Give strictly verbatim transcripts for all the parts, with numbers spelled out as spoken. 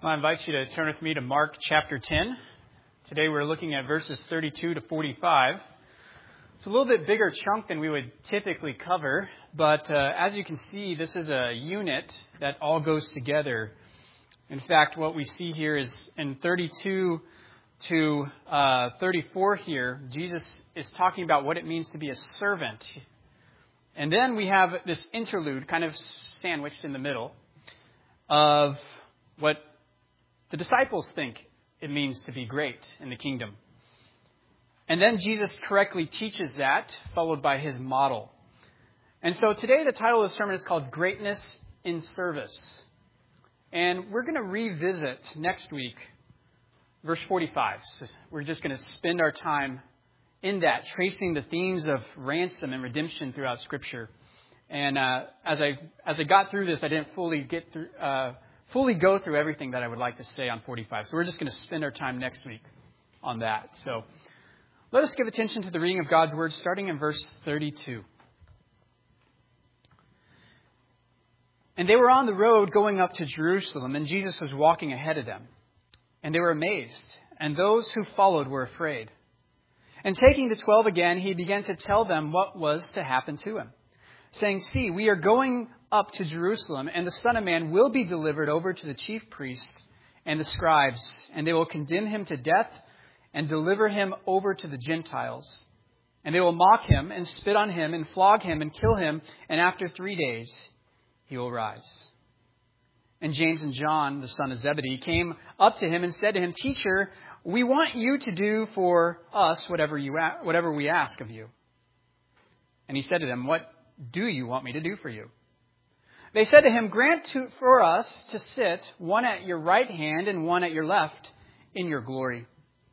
Well, I invite you to turn with me to Mark chapter ten. Today we're looking at verses thirty-two to forty-five. It's a little bit bigger chunk than we would typically cover, but uh, as you can see, this is a unit that all goes together. In fact, what we see here is in thirty-two to uh, thirty-four here, Jesus is talking about what it means to be a servant. And then we have this interlude kind of sandwiched in the middle of what the disciples think it means to be great in the kingdom. And then Jesus correctly teaches that, followed by his model. And so today the title of the sermon is called Greatness in Service. And we're going to revisit next week verse forty-five. So we're just going to spend our time in that, tracing the themes of ransom and redemption throughout Scripture. And uh, as I as I got through this, I didn't fully get through... Uh, fully go through everything that I would like to say on forty-five. So we're just going to spend our time next week on that. So let us give attention to the reading of God's Word, starting in verse thirty-two. And they were on the road going up to Jerusalem, and Jesus was walking ahead of them. And they were amazed, and those who followed were afraid. And taking the twelve again, he began to tell them what was to happen to him, saying, "See, we are going up to Jerusalem, and the Son of Man will be delivered over to the chief priests and the scribes, and they will condemn him to death and deliver him over to the Gentiles. And they will mock him and spit on him and flog him and kill him, and after three days he will rise." And James and John, the son of Zebedee, came up to him and said to him, "Teacher, we want you to do for us whatever you whatever we ask of you." And he said to them, "What do you want me to do for you?" They said to him, "Grant to, for us to sit, one at your right hand and one at your left, in your glory."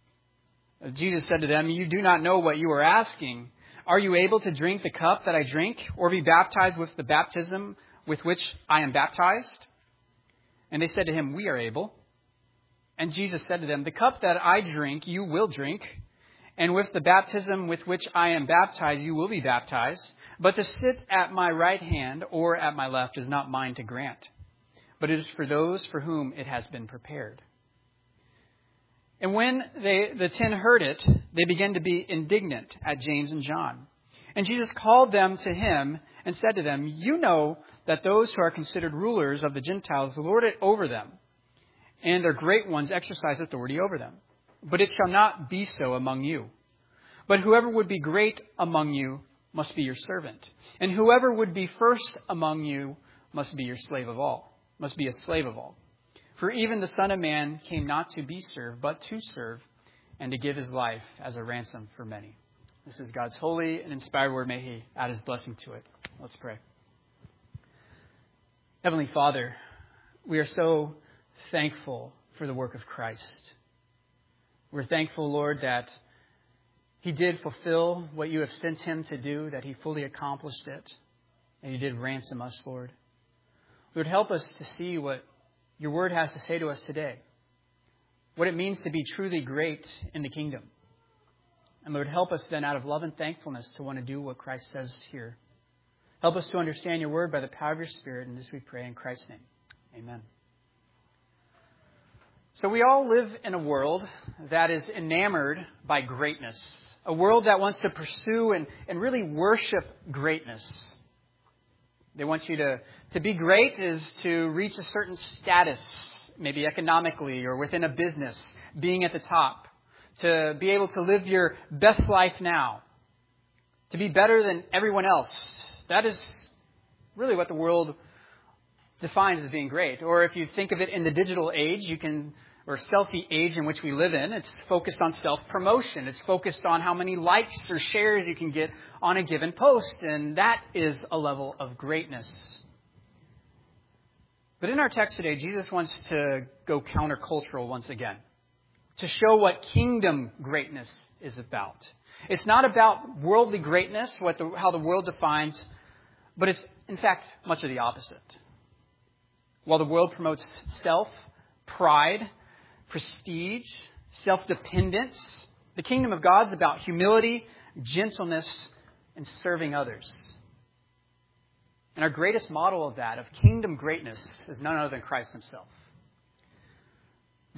Jesus said to them, "You do not know what you are asking. Are you able to drink the cup that I drink, or be baptized with the baptism with which I am baptized?" And they said to him, "We are able." And Jesus said to them, "The cup that I drink, you will drink, and with the baptism with which I am baptized, you will be baptized. But to sit at my right hand or at my left is not mine to grant, but it is for those for whom it has been prepared." And when they, the ten heard it, they began to be indignant at James and John. And Jesus called them to him and said to them, "You know that those who are considered rulers of the Gentiles lord it over them, and their great ones exercise authority over them. But it shall not be so among you. But whoever would be great among you must be your servant. And whoever would be first among you must be your slave of all, must be a slave of all. For even the Son of Man came not to be served, but to serve, and to give his life as a ransom for many." This is God's holy and inspired word. May he add his blessing to it. Let's pray. Heavenly Father, we are so thankful for the work of Christ. We're thankful, Lord, that he did fulfill what you have sent him to do, that he fully accomplished it, and he did ransom us, Lord. Lord, help us to see what your word has to say to us today, what it means to be truly great in the kingdom. And Lord, help us then out of love and thankfulness to want to do what Christ says here. Help us to understand your word by the power of your Spirit, and this we pray in Christ's name. Amen. So we all live in a world that is enamored by greatness. A world that wants to pursue and, and really worship greatness. They want you to, to be great is to reach a certain status, maybe economically or within a business, being at the top. To be able to live your best life now. To be better than everyone else. That is really what the world defines as being great. Or if you think of it in the digital age, you can... or selfie age in which we live in, it's focused on self-promotion. It's focused on how many likes or shares you can get on a given post. And that is a level of greatness. But in our text today, Jesus wants to go countercultural once again. To show what kingdom greatness is about. It's not about worldly greatness, what the, how the world defines, but it's, in fact, much of the opposite. While the world promotes self, pride, prestige, self-dependence, the kingdom of God is about humility, gentleness, and serving others. And our greatest model of that, of kingdom greatness, is none other than Christ himself.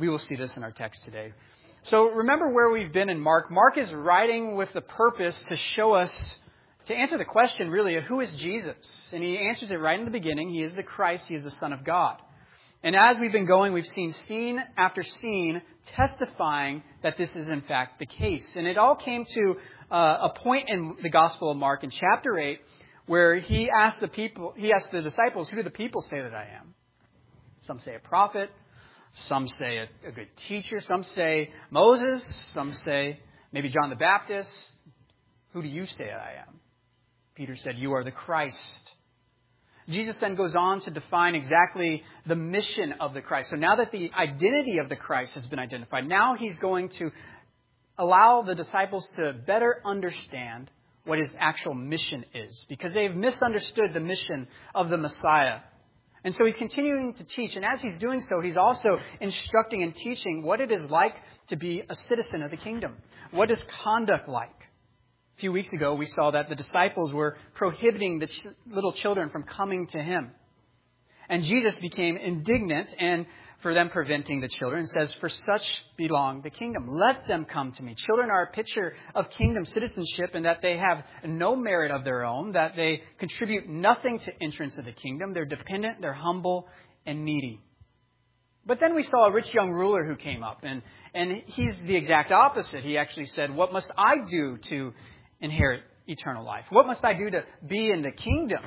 We will see this in our text today. So remember where we've been in Mark. Mark is writing with the purpose to show us, to answer the question really of who is Jesus. And he answers it right in the beginning. He is the Christ. He is the Son of God. And as we've been going, we've seen scene after scene testifying that this is in fact the case. And it all came to uh, a point in the Gospel of Mark in chapter eight where he asked the people, he asked the disciples, who do the people say that I am? Some say a prophet. Some say a, a good teacher. Some say Moses. Some say maybe John the Baptist. Who do you say I am? Peter said, you are the Christ. Jesus then goes on to define exactly the mission of the Christ. So now that the identity of the Christ has been identified, now he's going to allow the disciples to better understand what his actual mission is, because they've misunderstood the mission of the Messiah. And so he's continuing to teach. And as he's doing so, he's also instructing and teaching what it is like to be a citizen of the kingdom. What is conduct like? A few weeks ago, we saw that the disciples were prohibiting the ch- little children from coming to him. And Jesus became indignant and for them preventing the children, says, for such belong the kingdom. Let them come to me. Children are a picture of kingdom citizenship in that they have no merit of their own, that they contribute nothing to entrance of the kingdom. They're dependent, they're humble, and needy. But then we saw a rich young ruler who came up, and, and he's the exact opposite. He actually said, what must I do to inherit eternal life? What must I do to be in the kingdom?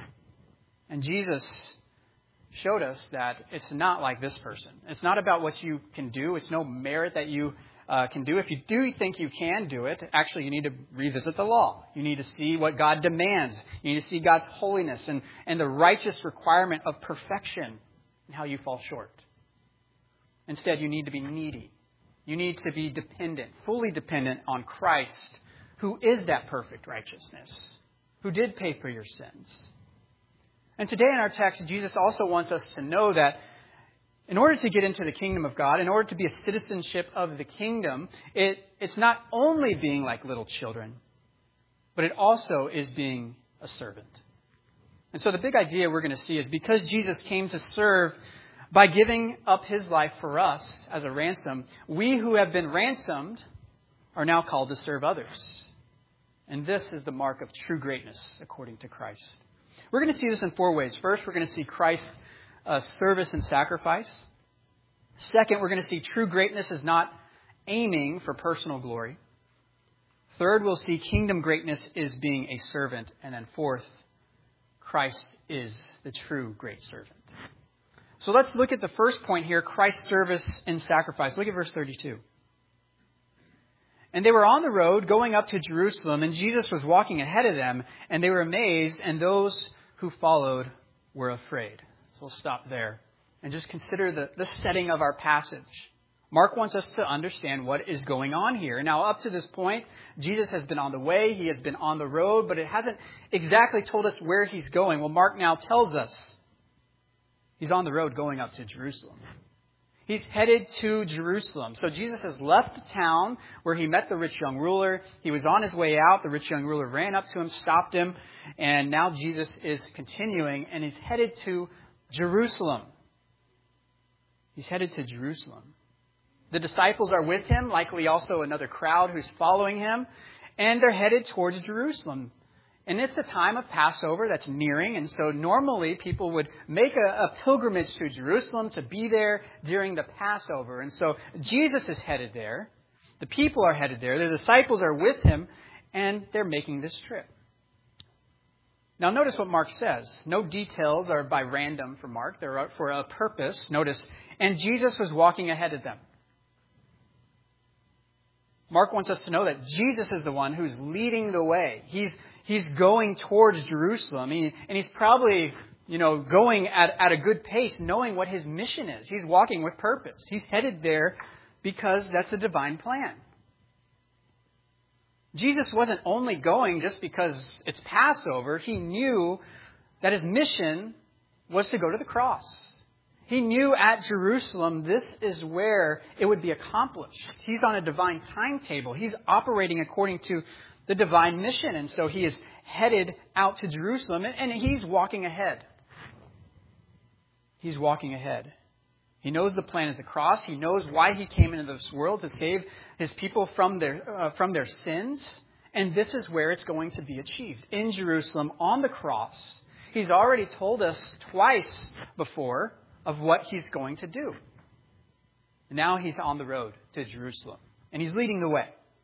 And Jesus showed us that it's not like this person. It's not about what you can do. It's no merit that you uh, can do. If you do think you can do it, actually you need to revisit the law. You need to see what God demands. You need to see God's holiness and, and the righteous requirement of perfection and how you fall short. Instead, you need to be needy. You need to be dependent, fully dependent on Christ, who is that perfect righteousness, who did pay for your sins. And today in our text, Jesus also wants us to know that in order to get into the kingdom of God, in order to be a citizenship of the kingdom, it, it's not only being like little children, but it also is being a servant. And so the big idea we're going to see is because Jesus came to serve by giving up his life for us as a ransom, we who have been ransomed are now called to serve others. And this is the mark of true greatness according to Christ. We're going to see this in four ways. First, we're going to see Christ's uh, service and sacrifice. Second, we're going to see true greatness is not aiming for personal glory. Third, we'll see kingdom greatness is being a servant. And then fourth, Christ is the true great servant. So let's look at the first point here, Christ's service and sacrifice. Look at verse thirty-two. And they were on the road going up to Jerusalem, and Jesus was walking ahead of them, and they were amazed, and those who followed were afraid. So we'll stop there and just consider the, the setting of our passage. Mark wants us to understand what is going on here. Now, up to this point, Jesus has been on the way, he has been on the road, but it hasn't exactly told us where he's going. Well, Mark now tells us he's on the road going up to Jerusalem. He's headed to Jerusalem. So Jesus has left the town where he met the rich young ruler. He was on his way out. The rich young ruler ran up to him, stopped him. And now Jesus is continuing and he's headed to Jerusalem. He's headed to Jerusalem. The disciples are with him, likely also another crowd who's following him. And they're headed towards Jerusalem. And it's a time of Passover that's nearing. And so normally people would make a, a pilgrimage to Jerusalem to be there during the Passover. And so Jesus is headed there. The people are headed there. The disciples are with him. And they're making this trip. Now notice what Mark says. No details are by random for Mark. They're for a purpose. Notice, and Jesus was walking ahead of them. Mark wants us to know that Jesus is the one who's leading the way. He's He's going towards Jerusalem, he, and he's probably, you know, going at, at a good pace, knowing what his mission is. He's walking with purpose. He's headed there because that's the divine plan. Jesus wasn't only going just because it's Passover. He knew that his mission was to go to the cross. He knew at Jerusalem this is where it would be accomplished. He's on a divine timetable. He's operating according to the divine mission. And so he is headed out to Jerusalem and, and he's walking ahead. He's walking ahead. He knows the plan is the cross. He knows why he came into this world, to save his people from their, uh, from their sins. And this is where it's going to be achieved, in Jerusalem, on the cross. He's already told us twice before of what he's going to do. Now he's on the road to Jerusalem, and he's leading the way.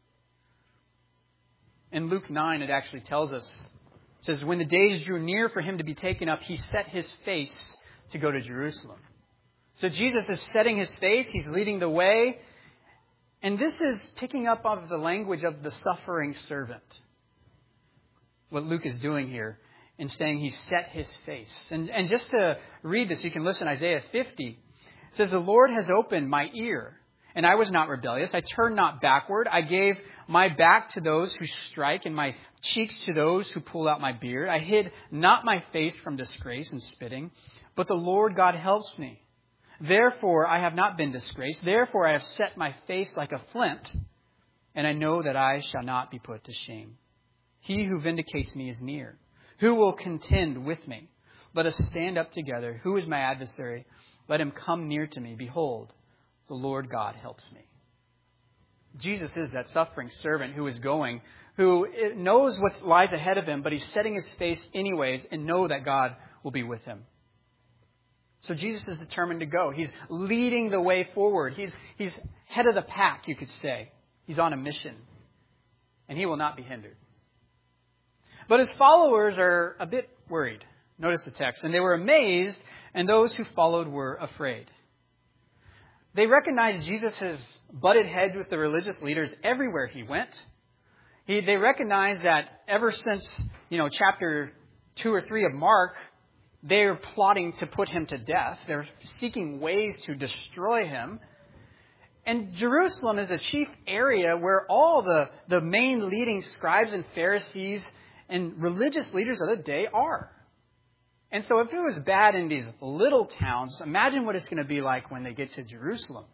In Luke nine, it actually tells us, it says, when the days drew near for him to be taken up, he set his face to go to Jerusalem. So Jesus is setting his face, he's leading the way, and this is picking up on the language of the suffering servant. What Luke is doing here in saying he set his face. And, and just to read this, you can listen, Isaiah fifty. It says, the Lord has opened my ear, and I was not rebellious. I turned not backward. I gave my back to those who strike, and my cheeks to those who pull out my beard. I hid not my face from disgrace and spitting, but the Lord God helps me. Therefore I have not been disgraced. Therefore I have set my face like a flint, and I know that I shall not be put to shame. He who vindicates me is near. Who will contend with me? Let us stand up together. Who is my adversary? Let him come near to me. Behold, the Lord God helps me. Jesus is that suffering servant who is going, who knows what lies ahead of him, but he's setting his face anyways and know that God will be with him. So Jesus is determined to go. He's leading the way forward. He's, he's head of the pack, you could say. He's on a mission. And he will not be hindered. But his followers are a bit worried. Notice the text. And they were amazed, and those who followed were afraid. They recognized Jesus has butted heads with the religious leaders everywhere he went. He, they recognized that ever since, you know, chapter two or three of Mark, they're plotting to put him to death. They're seeking ways to destroy him. And Jerusalem is a chief area where all the, the main leading scribes and Pharisees and religious leaders of the day are. And so if it was bad in these little towns, imagine what it's going to be like when they get to Jerusalem.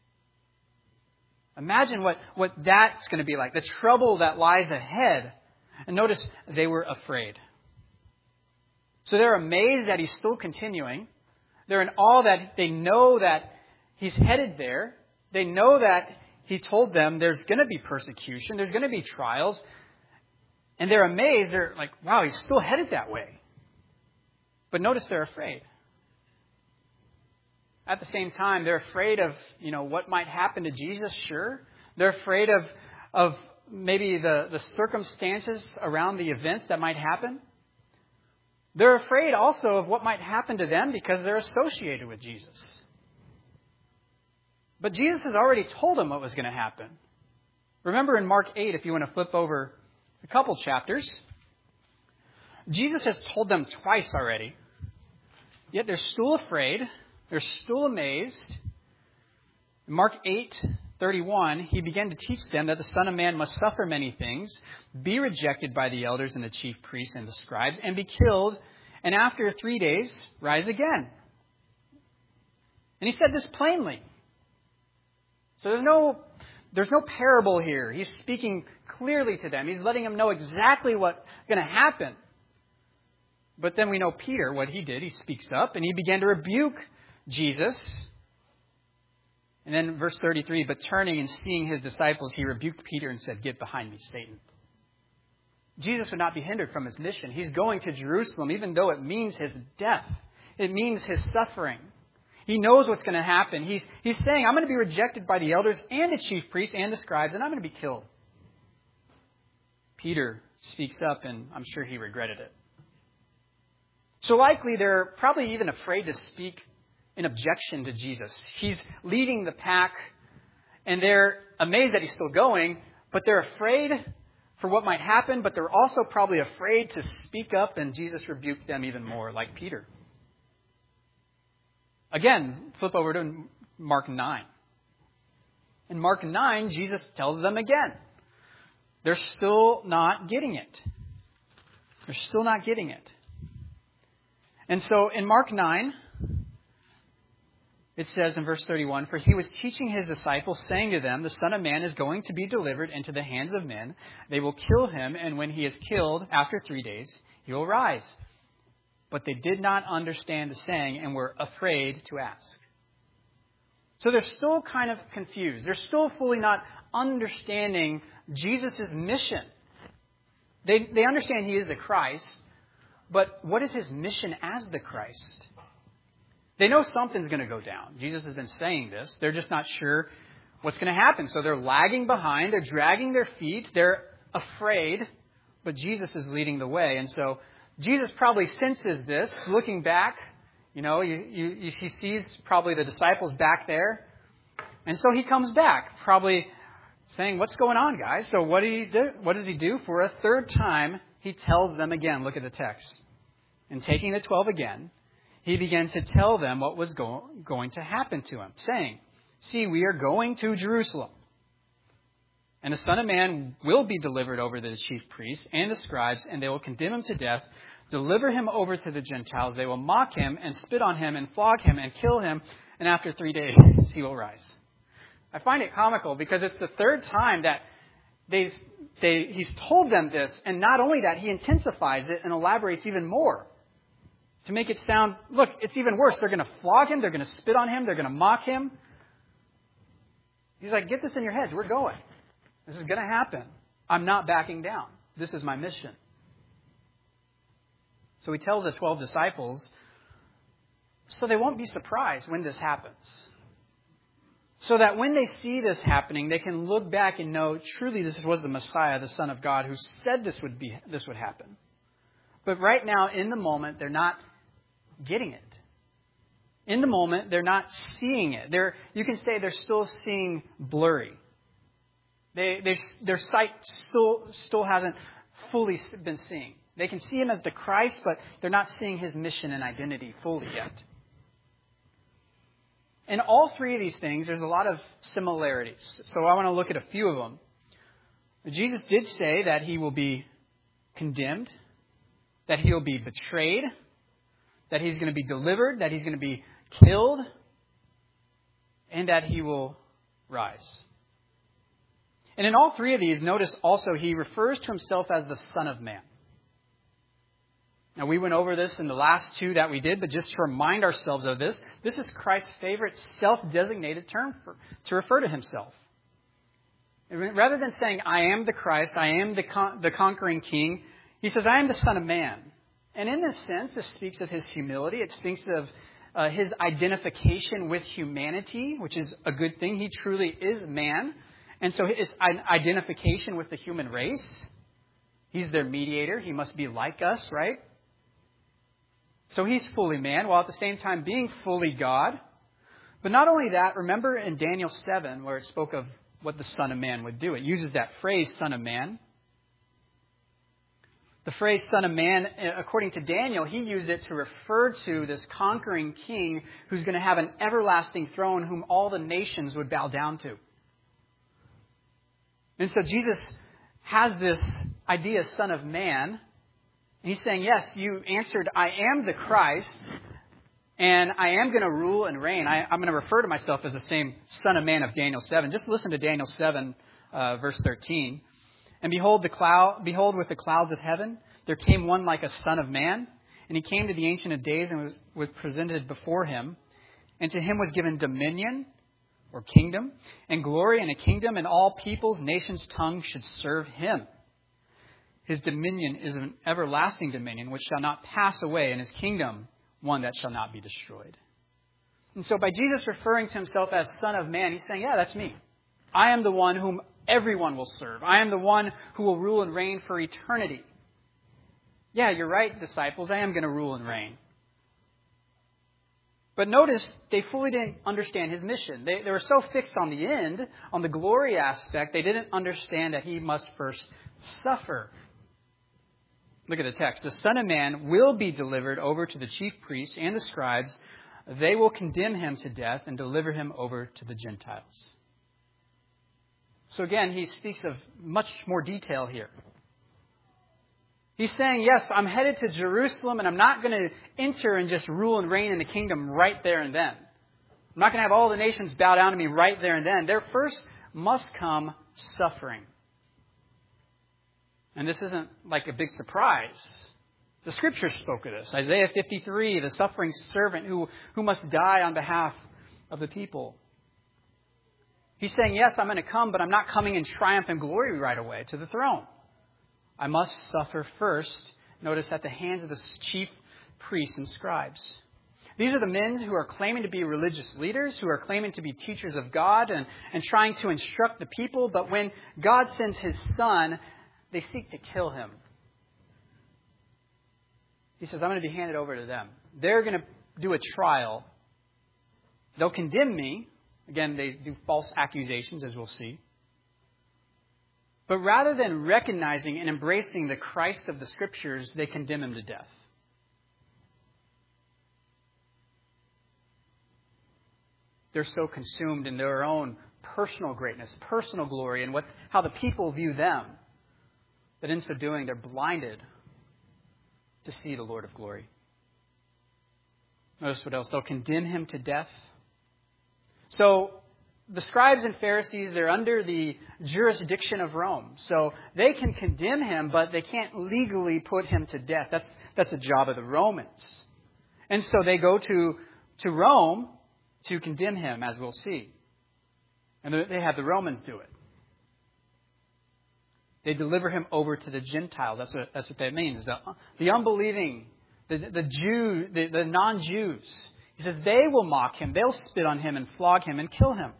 Imagine what, what that's going to be like, the trouble that lies ahead. And notice, they were afraid. So they're amazed that he's still continuing. They're in awe that they know that he's headed there. They know that he told them there's going to be persecution. There's going to be trials. And they're amazed. They're like, wow, he's still headed that way. But notice they're afraid. At the same time, they're afraid of, you know, what might happen to Jesus, sure. They're afraid of, of maybe the, the circumstances around the events that might happen. They're afraid also of what might happen to them because they're associated with Jesus. But Jesus has already told them what was going to happen. Remember in Mark eight, if you want to flip over a couple chapters, Jesus has told them twice already, yet they're still afraid. They're still amazed. In Mark eight thirty-one, he began to teach them that the Son of Man must suffer many things, be rejected by the elders and the chief priests and the scribes, and be killed, and after three days, rise again. And he said this plainly. So there's no, there's no parable here. He's speaking clearly to them. He's letting them know exactly what's going to happen. But then we know Peter, what he did. He speaks up and he began to rebuke Jesus. And then verse thirty-three, but turning and seeing his disciples, he rebuked Peter and said, "Get behind me, Satan." Jesus would not be hindered from his mission. He's going to Jerusalem, even though it means his death. It means his suffering. He knows what's going to happen. He's, he's saying, I'm going to be rejected by the elders and the chief priests and the scribes, and I'm going to be killed. Peter speaks up, and I'm sure he regretted it. So likely they're probably even afraid to speak in objection to Jesus. He's leading the pack, and they're amazed that he's still going, but they're afraid for what might happen, but they're also probably afraid to speak up, and Jesus rebuked them even more, like Peter. Again, flip over to Mark nine. In Mark nine, Jesus tells them again. They're still not getting it. They're still not getting it. And so in Mark nine, it says in verse thirty-one, for he was teaching his disciples, saying to them, the Son of Man is going to be delivered into the hands of men. They will kill him, and when he is killed, after three days, he will rise. But they did not understand the saying and were afraid to ask. So they're still kind of confused. They're still fully not understanding Jesus' mission. They, they understand he is the Christ, but what is his mission as the Christ? They know something's going to go down. Jesus has been saying this. They're just not sure what's going to happen. So they're lagging behind. They're dragging their feet. They're afraid, but Jesus is leading the way. And so Jesus probably senses this, looking back. You know, you, you, you, he sees probably the disciples back there. And so he comes back, probably saying, what's going on, guys? So what, do he do? What does he do? For a third time, he tells them again. Look at the text. And taking the twelve again, he began to tell them what was go- going to happen to him, saying, see, we are going to Jerusalem. And the Son of Man will be delivered over to the chief priests and the scribes, and they will condemn him to death, deliver him over to the Gentiles. They will mock him and spit on him and flog him and kill him, and after three days he will rise. I find it comical because it's the third time that they, they, he's told them this, and not only that, he intensifies it and elaborates even more to make it sound, look, it's even worse. They're going to flog him, they're going to spit on him, they're going to mock him. He's like, get this in your heads, we're going. This is going to happen. I'm not backing down. This is my mission. So he tells the twelve disciples, so they won't be surprised when this happens. So that when they see this happening, they can look back and know, truly this was the Messiah, the Son of God, who said this would be this would happen. But right now, in the moment, they're not getting it. In the moment, they're not seeing it. They're, you can say they're still seeing blurry. They, they, their sight still, still hasn't fully been seeing. They can see him as the Christ, but they're not seeing his mission and identity fully yet. In all three of these things, there's a lot of similarities. So I want to look at a few of them. Jesus did say that he will be condemned, that he'll be betrayed, that he's going to be delivered, that he's going to be killed, and that he will rise. And in all three of these, notice also he refers to himself as the Son of Man. Now, we went over this in the last two that we did, but just to remind ourselves of this, this is Christ's favorite self-designated term for, to refer to himself. Rather than saying, I am the Christ, I am the, con- the conquering king, he says, I am the Son of Man. And in this sense, this speaks of his humility. It speaks of uh, his identification with humanity, which is a good thing. He truly is man. And so it's an identification with the human race. He's their mediator. He must be like us, right? So he's fully man, while at the same time being fully God. But not only that, remember in Daniel seven, where it spoke of what the Son of Man would do. It uses that phrase, Son of Man. The phrase Son of Man, according to Daniel, he used it to refer to this conquering king who's going to have an everlasting throne whom all the nations would bow down to. And so Jesus has this idea, Son of Man. And he's saying, yes, you answered, I am the Christ, and I am going to rule and reign. I, I'm going to refer to myself as the same Son of Man of Daniel seven. Just listen to Daniel seven, uh, verse thirteen. And behold, the cloud, behold, with the clouds of heaven, there came one like a son of man. And he came to the Ancient of Days and was, was presented before him. And to him was given dominion, or kingdom, and glory, and a kingdom, and all peoples, nations, tongues should serve him. His dominion is an everlasting dominion which shall not pass away, and his kingdom one that shall not be destroyed. And so by Jesus referring to himself as Son of Man, he's saying, yeah, that's me. I am the one whom everyone will serve. I am the one who will rule and reign for eternity. Yeah, you're right, disciples. I am going to rule and reign. But notice, they fully didn't understand his mission. They, they were so fixed on the end, on the glory aspect, they didn't understand that he must first suffer. Look at the text. The Son of Man will be delivered over to the chief priests and the scribes. They will condemn him to death and deliver him over to the Gentiles. So again, he speaks of much more detail here. He's saying, yes, I'm headed to Jerusalem and I'm not going to enter and just rule and reign in the kingdom right there and then. I'm not going to have all the nations bow down to me right there and then. There first must come suffering. And this isn't like a big surprise. The Scriptures spoke of this. Isaiah fifty-three, the suffering servant who, who must die on behalf of the people. He's saying, yes, I'm going to come, but I'm not coming in triumph and glory right away to the throne. I must suffer first, notice, at the hands of the chief priests and scribes. These are the men who are claiming to be religious leaders, who are claiming to be teachers of God and, and trying to instruct the people. But when God sends his Son, they seek to kill him. He says, I'm going to be handed over to them. They're going to do a trial. They'll condemn me. Again, they do false accusations, as we'll see. But rather than recognizing and embracing the Christ of the Scriptures, they condemn him to death. They're so consumed in their own personal greatness, personal glory, and what how the people view them, that in so doing, they're blinded to see the Lord of glory. Notice what else. They'll condemn him to death. So the scribes and Pharisees, they're under the jurisdiction of Rome. So they can condemn him, but they can't legally put him to death. That's that's the job of the Romans. And so they go to, to Rome to condemn him, as we'll see. And they have the Romans do it. They deliver him over to the Gentiles. That's what, that's what that means. The, the unbelieving, the, the Jew, the, the non-Jews. He says they will mock him. They'll spit on him and flog him and kill him.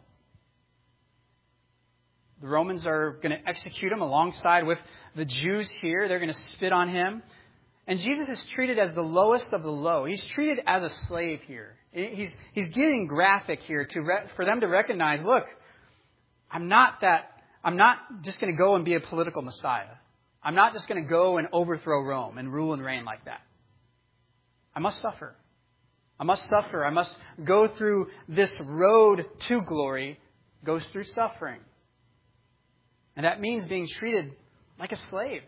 The Romans are going to execute him alongside with the Jews here. They're going to spit on him. And Jesus is treated as the lowest of the low. He's treated as a slave here. He's, he's getting graphic here to re, for them to recognize, look, I'm not that, I'm not just going to go and be a political Messiah. I'm not just going to go and overthrow Rome and rule and reign like that. I must suffer. I must suffer. I must go through this road to glory, goes through suffering. And that means being treated like a slave.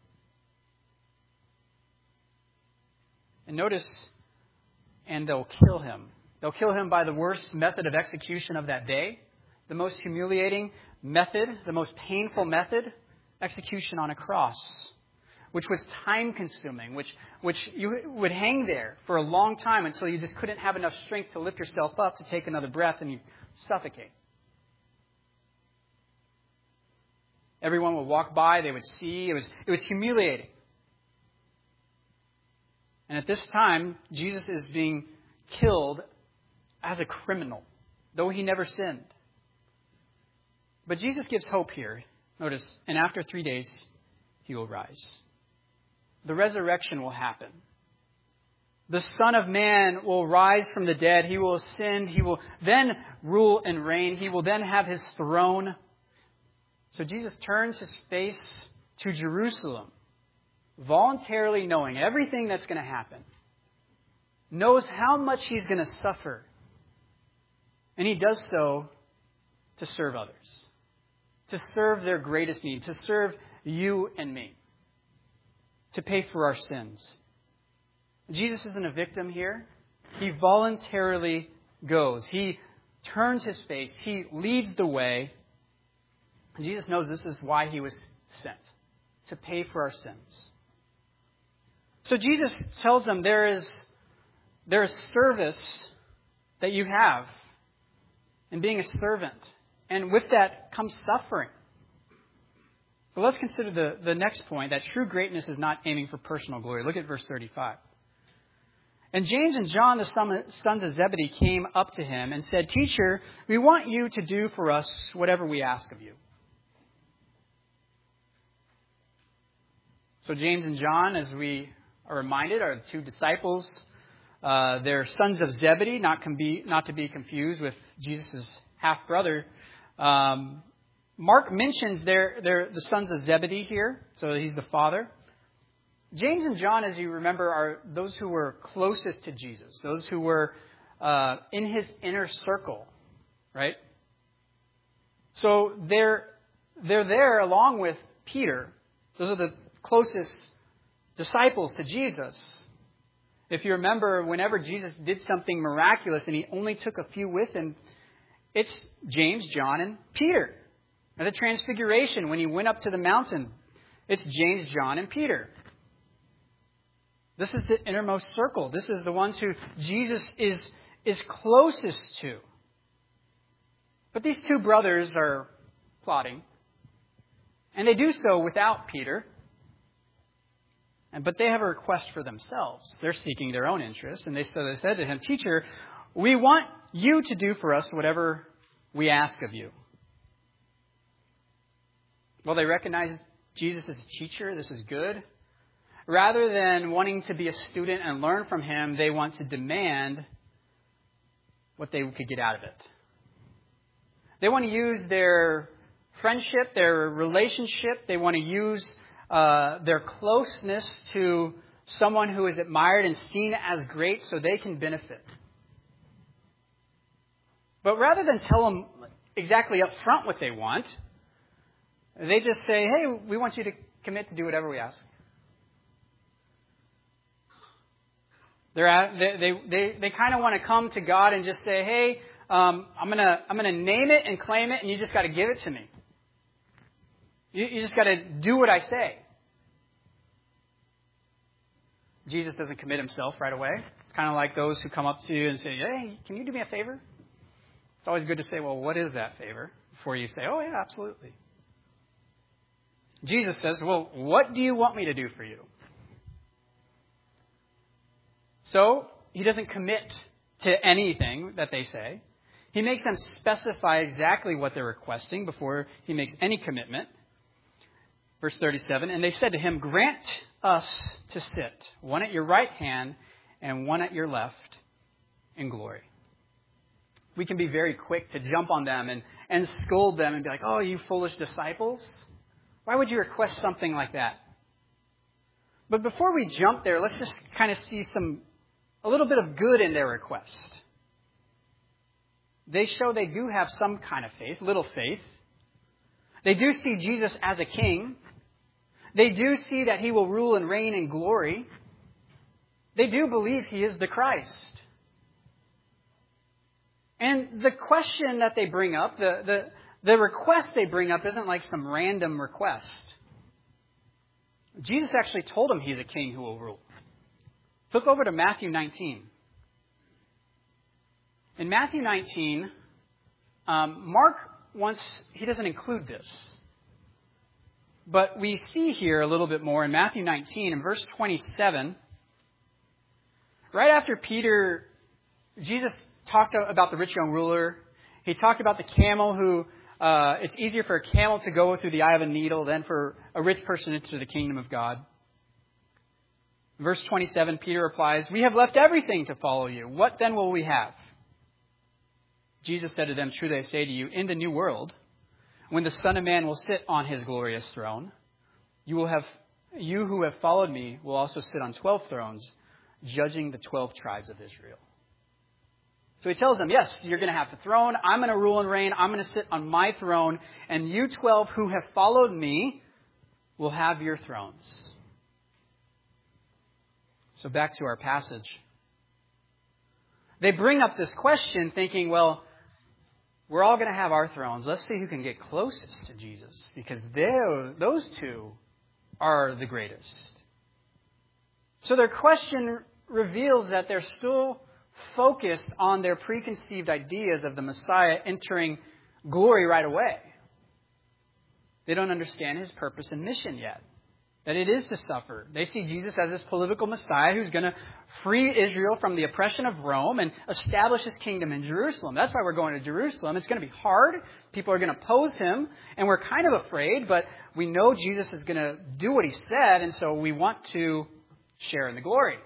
And notice, and they'll kill him. They'll kill him by the worst method of execution of that day. The most humiliating method, the most painful method, execution on a cross, which was time-consuming, which, which you would hang there for a long time until you just couldn't have enough strength to lift yourself up to take another breath and you suffocate. Everyone would walk by, they would see. It was, it was humiliating. And at this time, Jesus is being killed as a criminal, though he never sinned. But Jesus gives hope here. Notice, and after three days, he will rise. The resurrection will happen. The Son of Man will rise from the dead. He will ascend. He will then rule and reign. He will then have his throne. So Jesus turns his face to Jerusalem, voluntarily knowing everything that's going to happen, knows how much he's going to suffer, and he does so to serve others, to serve their greatest need, to serve you and me, to pay for our sins. Jesus isn't a victim here. He voluntarily goes. He turns his face. He leads the way. Jesus knows this is why he was sent, to pay for our sins. So Jesus tells them there is, there is service that you have in being a servant. And with that comes suffering. But let's consider the, the next point, that true greatness is not aiming for personal glory. Look at verse thirty-five. And James and John, the sons of Zebedee, came up to him and said, "Teacher, we want you to do for us whatever we ask of you." So James and John, as we are reminded, are the two disciples. Uh, they're sons of Zebedee, not, com- be, not to be confused with Jesus' half-brother. Um, Mark mentions they're, they're the sons of Zebedee here, so he's the father. James and John, as you remember, are those who were closest to Jesus, those who were uh, in his inner circle, right? So they're they're there along with Peter. Those are the closest disciples to Jesus. If you remember, whenever Jesus did something miraculous and he only took a few with him, it's James, John, and Peter. At the Transfiguration, when he went up to the mountain, it's James, John, and Peter. This is the innermost circle. This is the ones who Jesus is, is closest to. But these two brothers are plotting. And they do so without Peter. And But they have a request for themselves. They're seeking their own interests. And they, so they said to him, "Teacher, we want you to do for us whatever we ask of you." Well, they recognize Jesus as a teacher. This is good. Rather than wanting to be a student and learn from him, they want to demand what they could get out of it. They want to use their friendship, their relationship. They want to use uh, their closeness to someone who is admired and seen as great so they can benefit. But rather than tell them exactly up front what they want, they just say, "Hey, we want you to commit to do whatever we ask." They're at, they they they, they kind of want to come to God and just say, "Hey, um, I'm gonna I'm gonna name it and claim it, and you just got to give it to me. You, you just got to do what I say." Jesus doesn't commit himself right away. It's kind of like those who come up to you and say, "Hey, can you do me a favor?" It's always good to say, "Well, what is that favor?" before you say, "Oh yeah, absolutely." Jesus says, "Well, what do you want me to do for you?" So he doesn't commit to anything that they say. He makes them specify exactly what they're requesting before he makes any commitment. Verse thirty-seven, "And they said to him, 'Grant us to sit, one at your right hand and one at your left in glory.'" We can be very quick to jump on them and, and scold them and be like, "Oh, you foolish disciples. Why would you request something like that?" But before we jump there, let's just kind of see some, a little bit of good in their request. They show they do have some kind of faith, little faith. They do see Jesus as a king. They do see that he will rule and reign in glory. They do believe he is the Christ. And the question that they bring up, the, the, the request they bring up isn't like some random request. Jesus actually told them he's a king who will rule. Flip over to Matthew nineteen. In Matthew nineteen, um, Mark wants, he doesn't include this. But we see here a little bit more in Matthew nineteen, in verse twenty-seven. Right after Peter, Jesus talked about the rich young ruler. He talked about the camel who, uh, it's easier for a camel to go through the eye of a needle than for a rich person into the kingdom of God. Verse twenty-seven, Peter replies, "We have left everything to follow you. What then will we have?" Jesus said to them, "Truly I say to you, in the new world, when the Son of Man will sit on his glorious throne, you will have, you who have followed me will also sit on twelve thrones, judging the twelve tribes of Israel." So he tells them, yes, you're going to have the throne. I'm going to rule and reign. I'm going to sit on my throne. And you twelve who have followed me will have your thrones. So back to our passage. They bring up this question thinking, well, we're all going to have our thrones. Let's see who can get closest to Jesus, because those two are the greatest. So their question reveals that they're still focused on their preconceived ideas of the Messiah entering glory right away. They don't understand his purpose and mission yet, that it is to suffer. They see Jesus as this political Messiah who's going to free Israel from the oppression of Rome and establish his kingdom in Jerusalem. That's why we're going to Jerusalem. It's going to be hard. People are going to oppose him, and we're kind of afraid, but we know Jesus is going to do what he said, and so we want to share in the glory.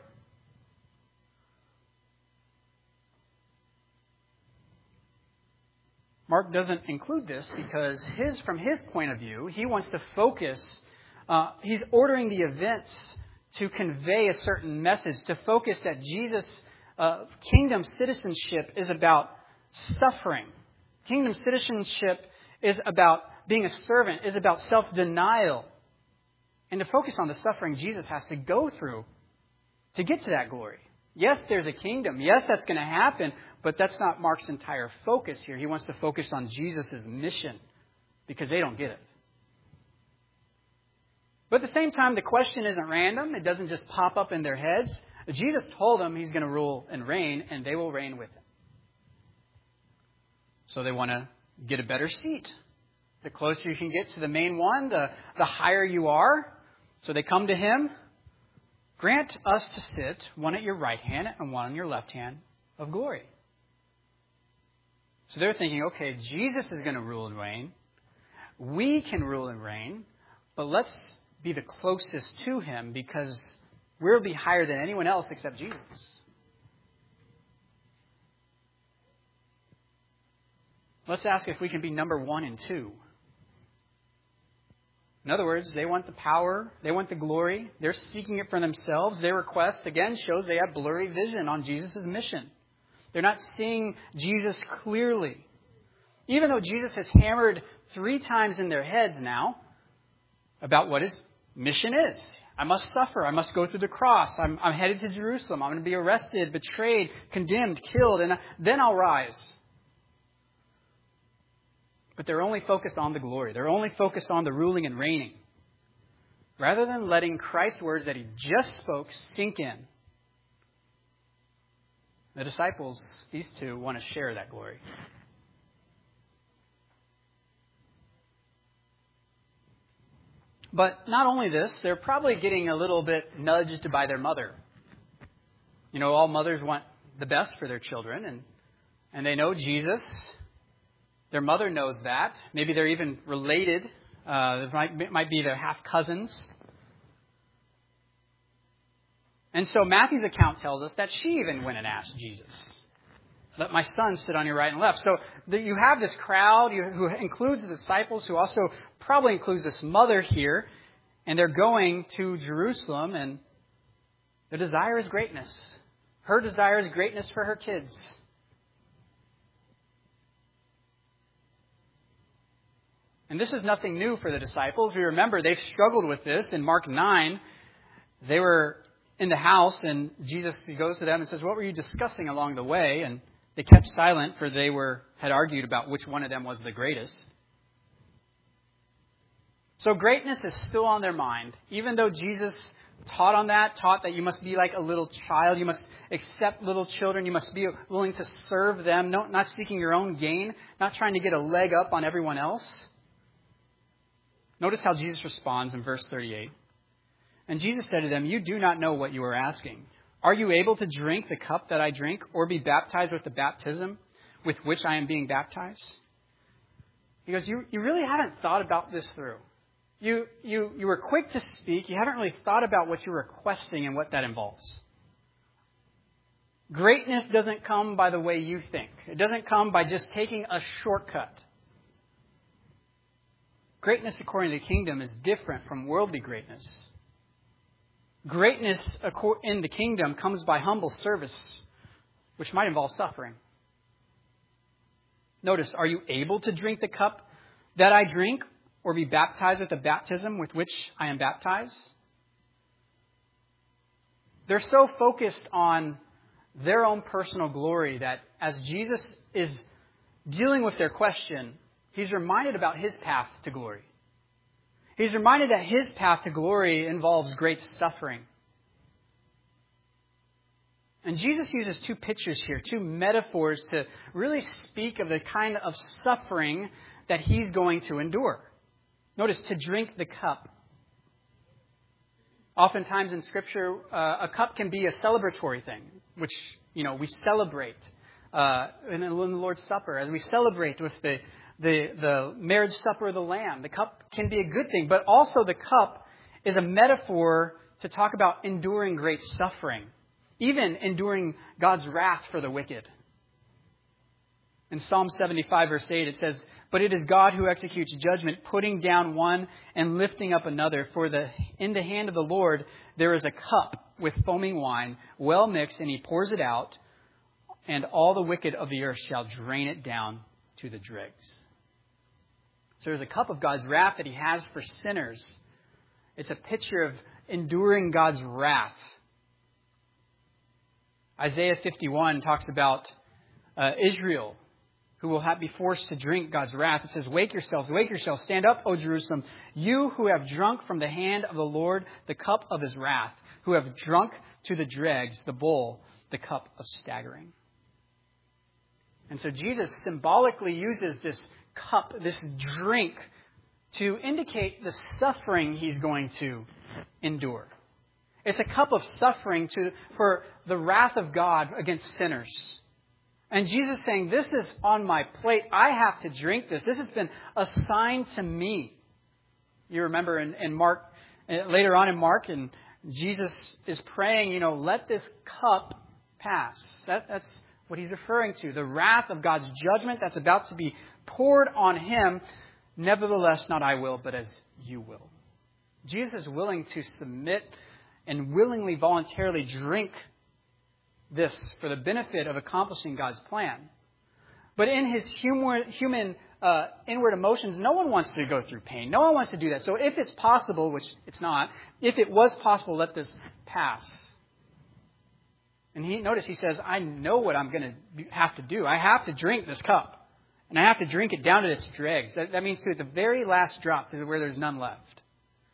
Mark doesn't include this because his, from his point of view, he wants to focus. Uh, he's ordering the events to convey a certain message, to focus that Jesus' uh, kingdom citizenship is about suffering. Kingdom citizenship is about being a servant, is about self-denial. And to focus on the suffering Jesus has to go through to get to that glory. Yes, there's a kingdom. Yes, that's going to happen. But that's not Mark's entire focus here. He wants to focus on Jesus' mission because they don't get it. But at the same time, the question isn't random. It doesn't just pop up in their heads. Jesus told them he's going to rule and reign, and they will reign with him. So they want to get a better seat. The closer you can get to the main one, the, the higher you are. So they come to him. Grant us to sit, one at your right hand and one on your left hand of glory. So they're thinking, okay, Jesus is going to rule and reign. We can rule and reign, but let's be the closest to him because we'll be higher than anyone else except Jesus. Let's ask if we can be number one and two. In other words, they want the power, they want the glory, they're seeking it for themselves. Their request, again, shows they have blurry vision on Jesus' mission. They're not seeing Jesus clearly. Even though Jesus has hammered three times in their heads now about what his mission is. I must suffer. I must go through the cross. I'm, I'm headed to Jerusalem. I'm going to be arrested, betrayed, condemned, killed, and then I'll rise. But they're only focused on the glory. They're only focused on the ruling and reigning. Rather than letting Christ's words that he just spoke sink in. The disciples, these two, want to share that glory. But not only this, they're probably getting a little bit nudged by their mother. You know, all mothers want the best for their children, and, and they know Jesus. Their mother knows that. Maybe they're even related. Uh, it might, it might be their half-cousins. And so Matthew's account tells us that she even went and asked Jesus, let my son sit on your right and left. So the, you have this crowd you, who includes the disciples, who also probably includes this mother here. And they're going to Jerusalem, and their desire is greatness. Her desire is greatness for her kids. And this is nothing new for the disciples. We remember they've struggled with this. In Mark nine, they were in the house, and Jesus goes to them and says, what were you discussing along the way? And they kept silent, for they were had argued about which one of them was the greatest. So greatness is still on their mind. Even though Jesus taught on that, taught that you must be like a little child, you must accept little children, you must be willing to serve them, no, not seeking your own gain, not trying to get a leg up on everyone else. Notice how Jesus responds in verse thirty-eight. And Jesus said to them, you do not know what you are asking. Are you able to drink the cup that I drink, or be baptized with the baptism with which I am being baptized? He goes, you, you really haven't thought about this through. You, you, you were quick to speak. You haven't really thought about what you're requesting and what that involves. Greatness doesn't come by the way you think. It doesn't come by just taking a shortcut. Greatness according to the kingdom is different from worldly greatness. Greatness in the kingdom comes by humble service, which might involve suffering. Notice, are you able to drink the cup that I drink, or be baptized with the baptism with which I am baptized? They're so focused on their own personal glory that as Jesus is dealing with their question, he's reminded about his path to glory. He's reminded that his path to glory involves great suffering. And Jesus uses two pictures here, two metaphors to really speak of the kind of suffering that he's going to endure. Notice, to drink the cup. Oftentimes in Scripture, uh, a cup can be a celebratory thing, which, you know, we celebrate uh, in the Lord's Supper. As we celebrate with the The, the marriage supper of the Lamb. The cup can be a good thing, but also the cup is a metaphor to talk about enduring great suffering, even enduring God's wrath for the wicked. In Psalm seventy-five, verse eight, it says, but it is God who executes judgment, putting down one and lifting up another. For the in the hand of the Lord there is a cup with foaming wine, well mixed, and he pours it out, and all the wicked of the earth shall drain it down to the dregs. So there's a cup of God's wrath that he has for sinners. It's a picture of enduring God's wrath. Isaiah fifty-one talks about uh, Israel, who will have, be forced to drink God's wrath. It says, wake yourselves, wake yourselves, stand up, O Jerusalem, you who have drunk from the hand of the Lord the cup of his wrath, who have drunk to the dregs the bowl, the cup of staggering. And so Jesus symbolically uses this cup, this drink, to indicate the suffering he's going to endure. It's a cup of suffering to for the wrath of God against sinners. And Jesus is saying, this is on my plate. I have to drink this. This has been assigned to me. You remember in, in Mark, later on in Mark, and Jesus is praying, you know, let this cup pass. That, that's what he's referring to. The wrath of God's judgment that's about to be poured on him. Nevertheless, not I will, but as you will. Jesus is willing to submit and willingly, voluntarily drink this for the benefit of accomplishing God's plan. But in his human, human uh, inward emotions, no one wants to go through pain. No one wants to do that. So if it's possible, which it's not, if it was possible, let this pass. And he notice he says, I know what I'm going to have to do. I have to drink this cup. And I have to drink it down to its dregs. That, that means to the very last drop, to where there's none left.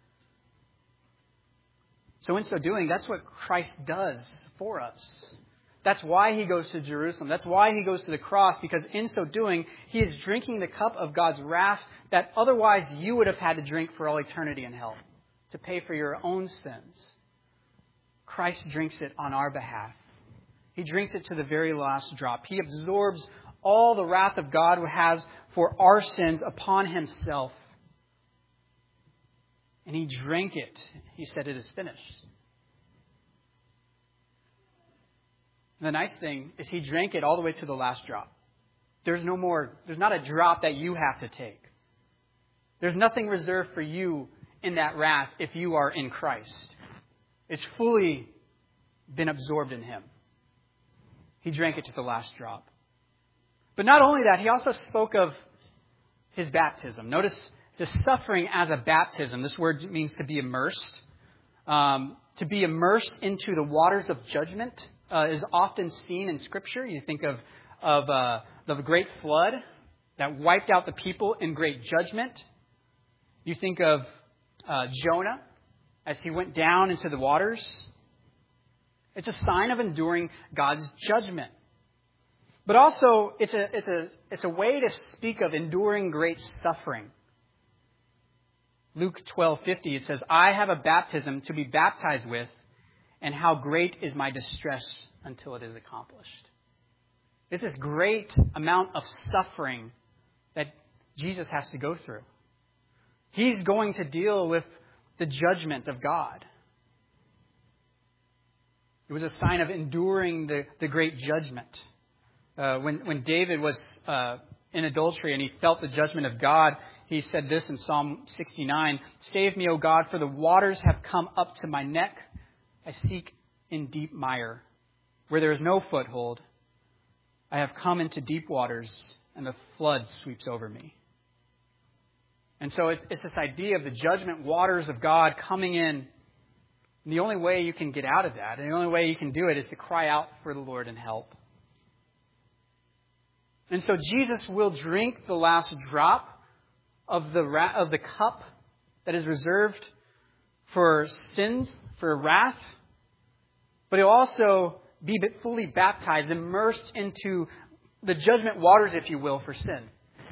So in so doing, that's what Christ does for us. That's why he goes to Jerusalem. That's why he goes to the cross, because in so doing, he is drinking the cup of God's wrath that otherwise you would have had to drink for all eternity in hell, to pay for your own sins. Christ drinks it on our behalf. He drinks it to the very last drop. He absorbs all the wrath of God has for our sins upon himself. And he drank it. He said, it is finished. And the nice thing is he drank it all the way to the last drop. There's no more, there's not a drop that you have to take. There's nothing reserved for you in that wrath if you are in Christ. It's fully been absorbed in him. He drank it to the last drop. But not only that, he also spoke of his baptism. Notice the suffering as a baptism. This word means to be immersed. Um, to be immersed into the waters of judgment uh, is often seen in Scripture. You think of, of uh, the great flood that wiped out the people in great judgment. You think of uh, Jonah as he went down into the waters. It's a sign of enduring God's judgment. But also, it's a, it's a, it's a way to speak of enduring great suffering. Luke twelve fifty, it says, I have a baptism to be baptized with, and how great is my distress until it is accomplished. It's this great amount of suffering that Jesus has to go through. He's going to deal with the judgment of God. It was a sign of enduring the, the great judgment. Uh, when, when David was uh, in adultery and he felt the judgment of God, he said this in Psalm sixty-nine, Save me, O God, for the waters have come up to my neck. I seek in deep mire, where there is no foothold. I have come into deep waters, and the flood sweeps over me. And so it's, it's this idea of the judgment waters of God coming in. And the only way you can get out of that, and the only way you can do it, is to cry out for the Lord and help. And so Jesus will drink the last drop of the ra- of the cup that is reserved for sins, for wrath. But he'll also be fully baptized, immersed into the judgment waters, if you will, for sin.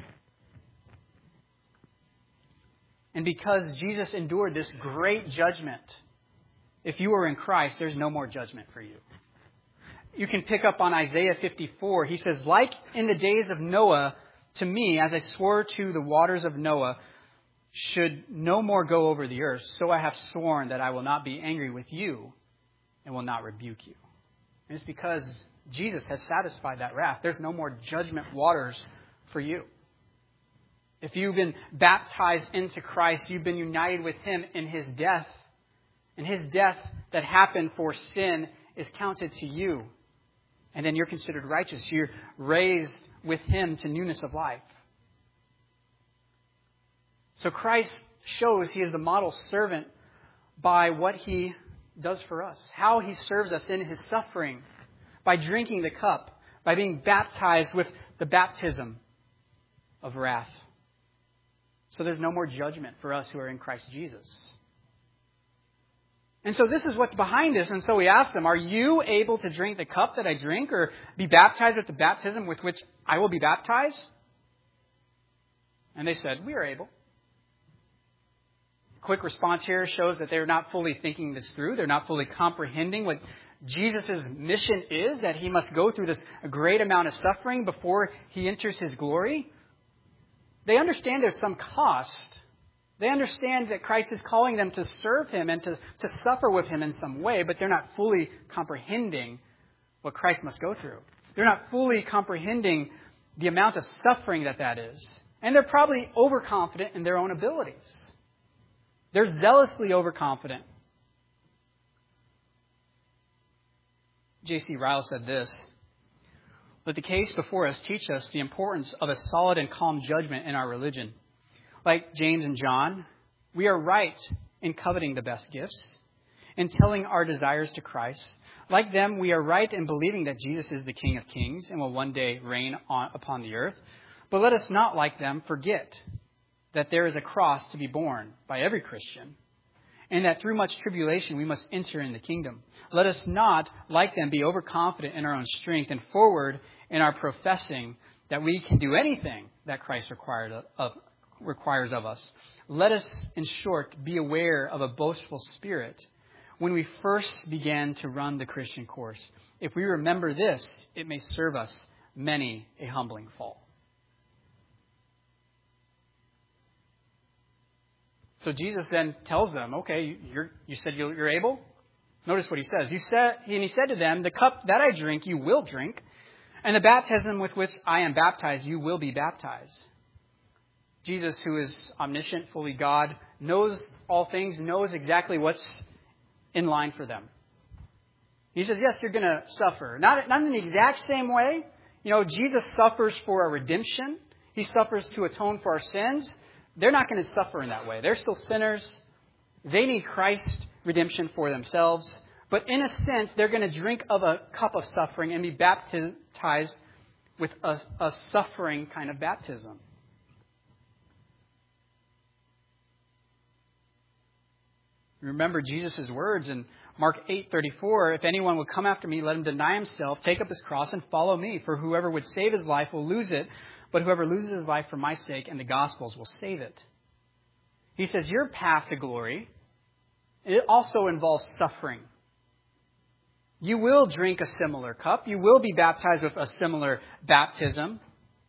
And because Jesus endured this great judgment, if you are in Christ, there's no more judgment for you. You can pick up on Isaiah fifty-four. He says, like in the days of Noah, to me, as I swore to the waters of Noah, should no more go over the earth, so I have sworn that I will not be angry with you and will not rebuke you. And it's because Jesus has satisfied that wrath. There's no more judgment waters for you. If you've been baptized into Christ, you've been united with him in his death. And his death that happened for sin is counted to you. And then you're considered righteous. You're raised with him to newness of life. So Christ shows he is the model servant by what he does for us. How he serves us in his suffering. By drinking the cup. By being baptized with the baptism of wrath. So there's no more judgment for us who are in Christ Jesus. And so this is what's behind this. And so we asked them, are you able to drink the cup that I drink, or be baptized with the baptism with which I will be baptized? And they said, we are able. Quick response here shows that they're not fully thinking this through. They're not fully comprehending what Jesus' mission is, that he must go through this great amount of suffering before he enters his glory. They understand there's some cost. They understand that Christ is calling them to serve him and to, to suffer with him in some way, but they're not fully comprehending what Christ must go through. They're not fully comprehending the amount of suffering that that is. And they're probably overconfident in their own abilities. They're zealously overconfident. J C Ryle said this: "Let the case before us teach us the importance of a solid and calm judgment in our religion. Like James and John, we are right in coveting the best gifts, in telling our desires to Christ. Like them, we are right in believing that Jesus is the King of Kings and will one day reign on, upon the earth. But let us not, like them, forget that there is a cross to be borne by every Christian, and that through much tribulation we must enter in the kingdom. Let us not, like them, be overconfident in our own strength and forward in our professing that we can do anything that Christ required of, requires of us. Let us, in short, be aware of a boastful spirit when we first began to run the Christian course. If we remember this, it may serve us many a humbling fall." So Jesus then tells them, okay, you're, you said you're able? Notice what he says. You said, and he said to them, "The cup that I drink, you will drink, and the baptism with which I am baptized, you will be baptized." Jesus, who is omniscient, fully God, knows all things, knows exactly what's in line for them. He says, yes, you're going to suffer. Not, not in the exact same way. You know, Jesus suffers for our redemption. He suffers to atone for our sins. They're not going to suffer in that way. They're still sinners. They need Christ's redemption for themselves. But in a sense, they're going to drink of a cup of suffering and be baptized with a, a suffering kind of baptism. Remember Jesus' words in Mark eight thirty-four, "If anyone would come after me, let him deny himself, take up his cross, and follow me. For whoever would save his life will lose it, but whoever loses his life for my sake and the gospel's will save it." He says your path to glory, it also involves suffering. You will drink a similar cup. You will be baptized with a similar baptism.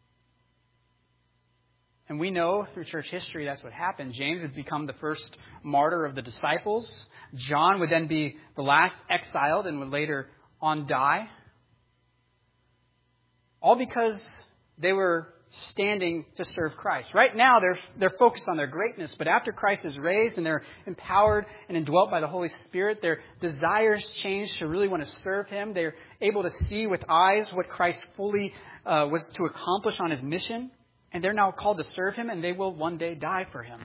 And we know through church history that's what happened. James would become the first martyr of the disciples. John would then be the last exiled and would later on die. All because they were standing to serve Christ. Right now they're they're focused on their greatness, but after Christ is raised and they're empowered and indwelt by the Holy Spirit, their desires change to really want to serve Him. They're able to see with eyes what Christ fully uh, was to accomplish on His mission. And they're now called to serve Him, and they will one day die for Him.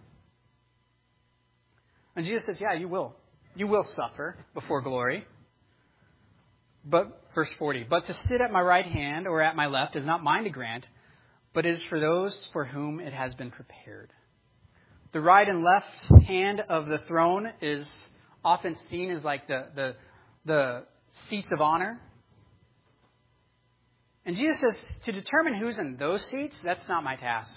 And Jesus says, yeah, you will. You will suffer before glory. But, verse forty, "But to sit at my right hand or at my left is not mine to grant, but it is for those for whom it has been prepared." The right and left hand of the throne is often seen as like the, the, the seats of honor. And Jesus says, to determine who's in those seats, that's not my task.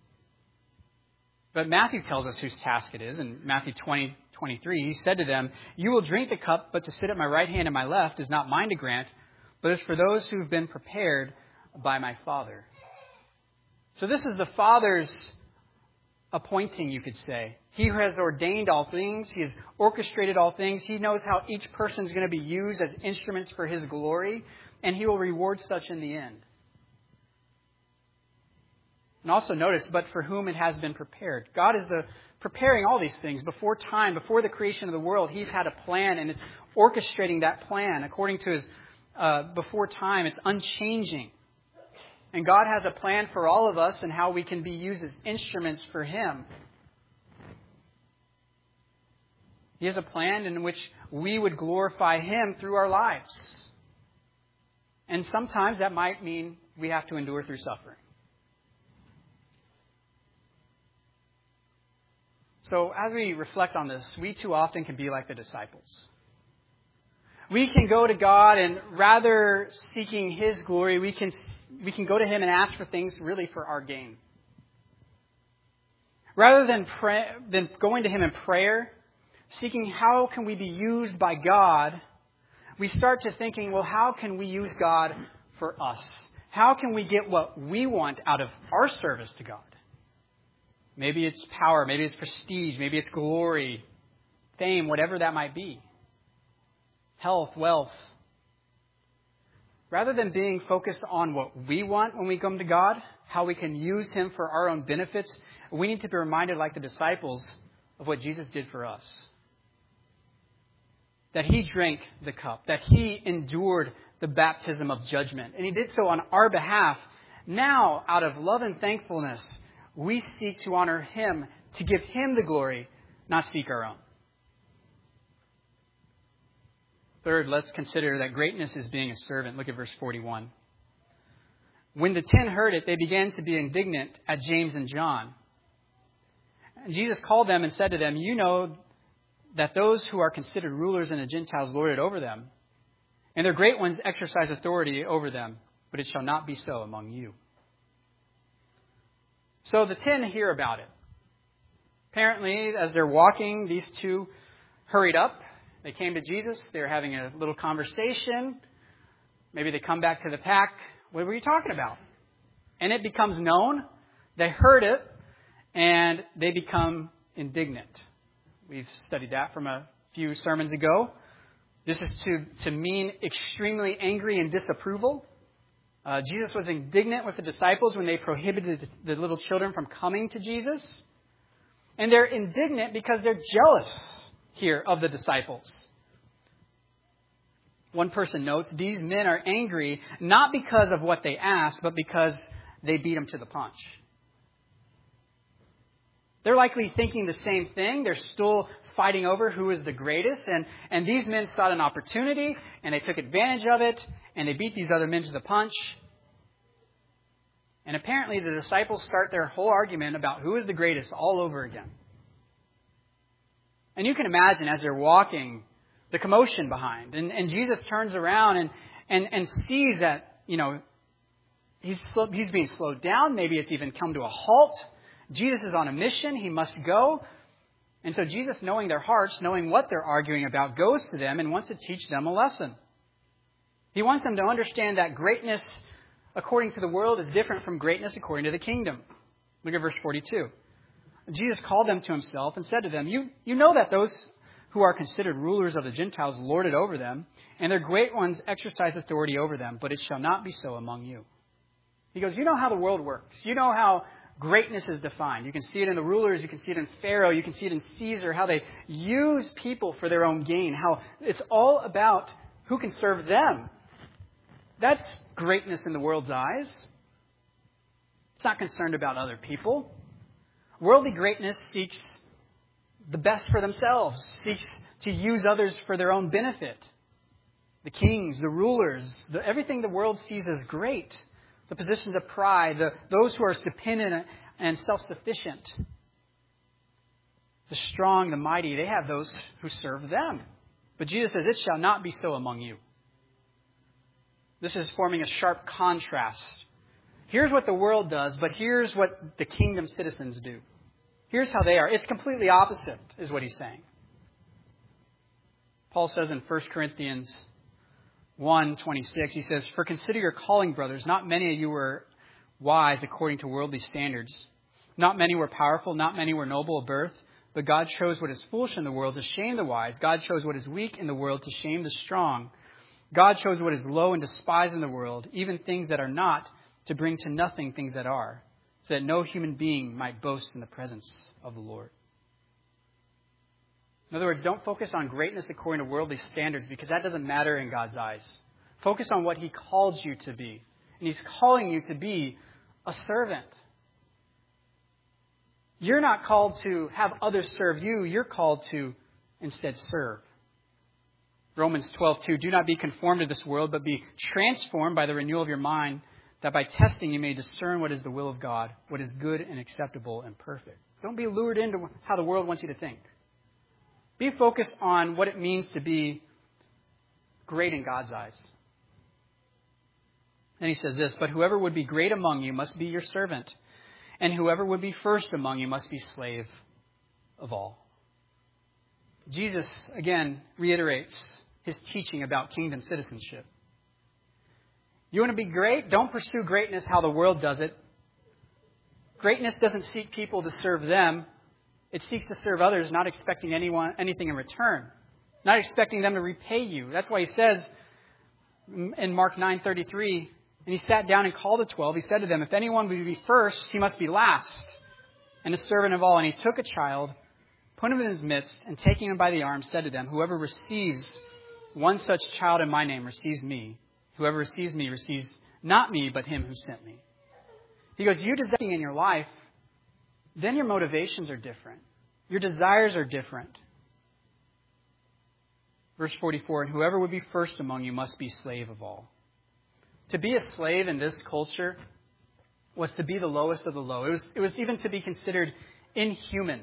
But Matthew tells us whose task it is. In Matthew twenty twenty-three, He said to them, "You will drink the cup, but to sit at my right hand and my left is not mine to grant, but is for those who have been prepared by my Father." So this is the Father's appointing, you could say. He who has ordained all things. He has orchestrated all things. He knows how each person is going to be used as instruments for His glory. And He will reward such in the end. And also notice, but for whom it has been prepared. God is the preparing all these things before time, before the creation of the world. He's had a plan, and it's orchestrating that plan according to His uh, before time. It's unchanging. And God has a plan for all of us and how we can be used as instruments for Him. He has a plan in which we would glorify Him through our lives. And sometimes that might mean we have to endure through suffering. So as we reflect on this, we too often can be like the disciples. We can go to God and rather seeking His glory, we can we can go to Him and ask for things really for our gain. Rather than, pray, than going to Him in prayer, seeking how can we be used by God, we start to thinking, well, how can we use God for us? How can we get what we want out of our service to God? Maybe it's power, maybe it's prestige, maybe it's glory, fame, whatever that might be. Health, wealth. Rather than being focused on what we want when we come to God, how we can use Him for our own benefits, we need to be reminded, like the disciples, of what Jesus did for us. That He drank the cup, that He endured the baptism of judgment, and He did so on our behalf. Now, out of love and thankfulness, we seek to honor Him, to give Him the glory, not seek our own. Third, let's consider that greatness is being a servant. Look at verse forty-one. When the ten heard it, they began to be indignant at James and John. And Jesus called them and said to them, you know that those who are considered rulers in the Gentiles lord it over them, and their great ones exercise authority over them, but it shall not be so among you. So the ten hear about it. Apparently, as they're walking, these two hurried up. They came to Jesus. They were having a little conversation. Maybe they come back to the pack. What were you talking about? And it becomes known. They heard it, and they become indignant. We've studied that from a few sermons ago. This is to, to mean extremely angry and disapproval. Uh, Jesus was indignant with the disciples when they prohibited the little children from coming to Jesus. And they're indignant because they're jealous here of the disciples. One person notes, these men are angry not because of what they asked, but because they beat them to the punch. They're likely thinking the same thing. They're still fighting over who is the greatest. And, and these men sought an opportunity, and they took advantage of it, and they beat these other men to the punch. And apparently the disciples start their whole argument about who is the greatest all over again. And you can imagine as they're walking, the commotion behind. And, and Jesus turns around and, and, and sees that, you know, he's, slow, he's being slowed down. Maybe it's even come to a halt. Jesus is on a mission. He must go. And so Jesus, knowing their hearts, knowing what they're arguing about, goes to them and wants to teach them a lesson. He wants them to understand that greatness according to the world is different from greatness according to the kingdom. Look at verse forty-two. Jesus called them to Himself and said to them, You, you know that those who are considered rulers of the Gentiles lord it over them, and their great ones exercise authority over them, but it shall not be so among you. He goes, you know how the world works. You know how greatness is defined. You can see it in the rulers. You can see it in Pharaoh. You can see it in Caesar, how they use people for their own gain, how it's all about who can serve them. That's greatness in the world's eyes. It's not concerned about other people. Worldly greatness seeks the best for themselves, seeks to use others for their own benefit. The kings, the rulers, the, everything the world sees as great. The positions of pride, the, those who are dependent and self-sufficient. The strong, the mighty, they have those who serve them. But Jesus says, it shall not be so among you. This is forming a sharp contrast. Here's what the world does, but here's what the kingdom citizens do. Here's how they are. It's completely opposite, is what he's saying. Paul says in First Corinthians one twenty-six, he says, For consider your calling, brothers. Not many of you were wise according to worldly standards. Not many were powerful. Not many were noble of birth. But God chose what is foolish in the world to shame the wise. God chose what is weak in the world to shame the strong. God chose what is low and despised in the world, even things that are not, to bring to nothing things that are, so that no human being might boast in the presence of the Lord. In other words, don't focus on greatness according to worldly standards, because that doesn't matter in God's eyes. Focus on what He calls you to be. And He's calling you to be a servant. You're not called to have others serve you. You're called to instead serve. Romans twelve two, Do not be conformed to this world, but be transformed by the renewal of your mind, that by testing you may discern what is the will of God, what is good and acceptable and perfect. Don't be lured into how the world wants you to think. Be focused on what it means to be great in God's eyes. And he says this, But whoever would be great among you must be your servant. and whoever would be first among you must be slave of all. Jesus, again, reiterates his teaching about kingdom citizenship. You want to be great? Don't pursue greatness how the world does it. Greatness doesn't seek people to serve them. It seeks to serve others, not expecting anyone anything in return. Not expecting them to repay you. That's why he says in Mark nine thirty-three, and he sat down and called the twelve. He said to them, if anyone would be first, he must be last and a servant of all. And he took a child, put him in his midst, and taking him by the arm, said to them, whoever receives one such child in my name receives me. Whoever receives me receives not me, but him who sent me. He goes, you desire in your life, then your motivations are different. Your desires are different. Verse forty-four, and whoever would be first among you must be slave of all. To be a slave in this culture was to be the lowest of the low. It was, it was even to be considered inhuman.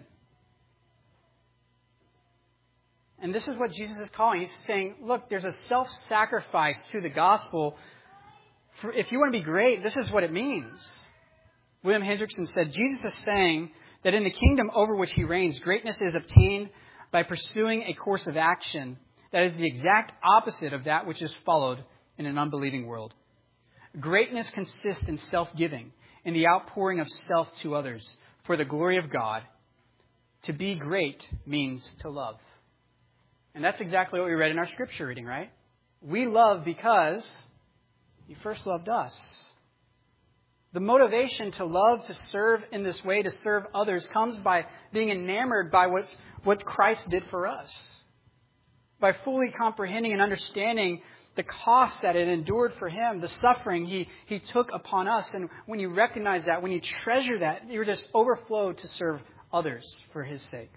And this is what Jesus is calling. He's saying, look, there's a self-sacrifice to the gospel. For, if you want to be great, this is what it means. William Hendrickson said, Jesus is saying that in the kingdom over which he reigns, greatness is obtained by pursuing a course of action that is the exact opposite of that which is followed in an unbelieving world. Greatness consists in self-giving, in the outpouring of self to others for the glory of God. To be great means to love. And that's exactly what we read in our scripture reading, right? We love because he first loved us. The motivation to love, to serve in this way, to serve others, comes by being enamored by what's, what Christ did for us. By fully comprehending and understanding the cost that it endured for him, the suffering he, he took upon us. And when you recognize that, when you treasure that, you're just overflowed to serve others for his sake.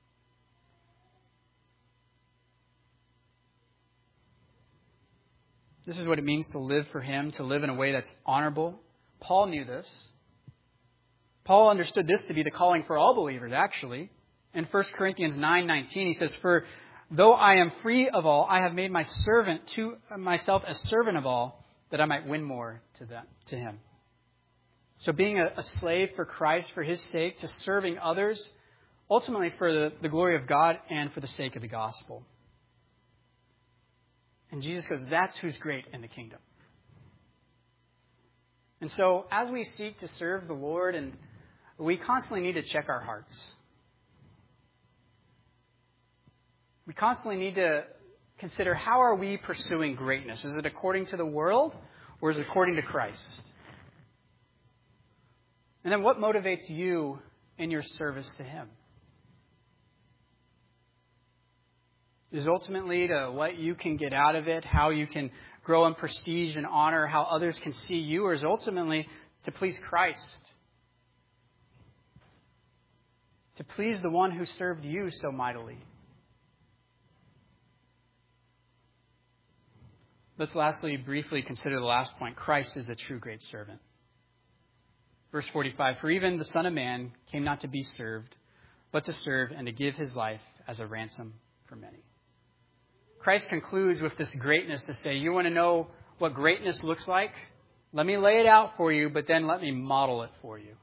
This is what it means to live for him, to live in a way that's honorable. Paul knew this. Paul understood this to be the calling for all believers, actually. In First Corinthians nine nineteen, he says, for though I am free of all, I have made my servant to myself a servant of all, that I might win more to them, to him. So being a, a slave for Christ, for his sake, to serving others, ultimately for the, the glory of God and for the sake of the gospel. And Jesus goes, that's who's great in the kingdom. And so as we seek to serve the Lord, and we constantly need to check our hearts. We constantly need to consider, how are we pursuing greatness? Is it according to the world, or is it according to Christ? And then what motivates you in your service to him? Is ultimately to what you can get out of it, how you can grow in prestige and honor, how others can see you, or is ultimately to please Christ? To please the one who served you so mightily? Let's lastly briefly consider the last point. Christ is a true great servant. Verse forty-five, for even the Son of Man came not to be served, but to serve and to give his life as a ransom for many. Christ concludes with this greatness to say, you want to know what greatness looks like? Let me lay it out for you, but then let me model it for you.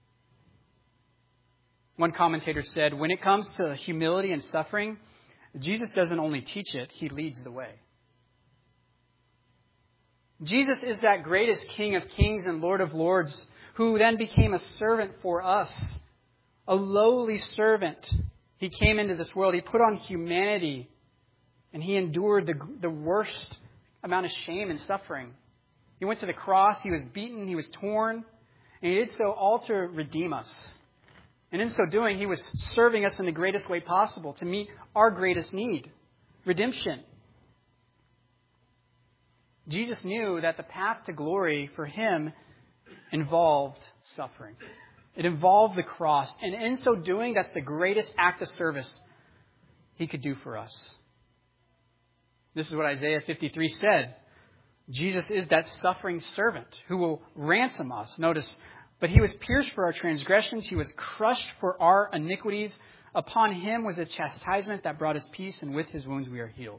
One commentator said, when it comes to humility and suffering, Jesus doesn't only teach it, he leads the way. Jesus is that greatest King of kings and Lord of lords, who then became a servant for us, a lowly servant. He came into this world. He put on humanity, and he endured the, the worst amount of shame and suffering. He went to the cross. He was beaten. He was torn. And he did so all to redeem us. And in so doing, he was serving us in the greatest way possible to meet our greatest need, redemption. Jesus knew that the path to glory for him involved suffering. It involved the cross. And in so doing, that's the greatest act of service he could do for us. This is what Isaiah fifty-three said. Jesus is that suffering servant who will ransom us. Notice, but he was pierced for our transgressions. He was crushed for our iniquities. Upon him was a chastisement that brought us peace, and with his wounds we are healed.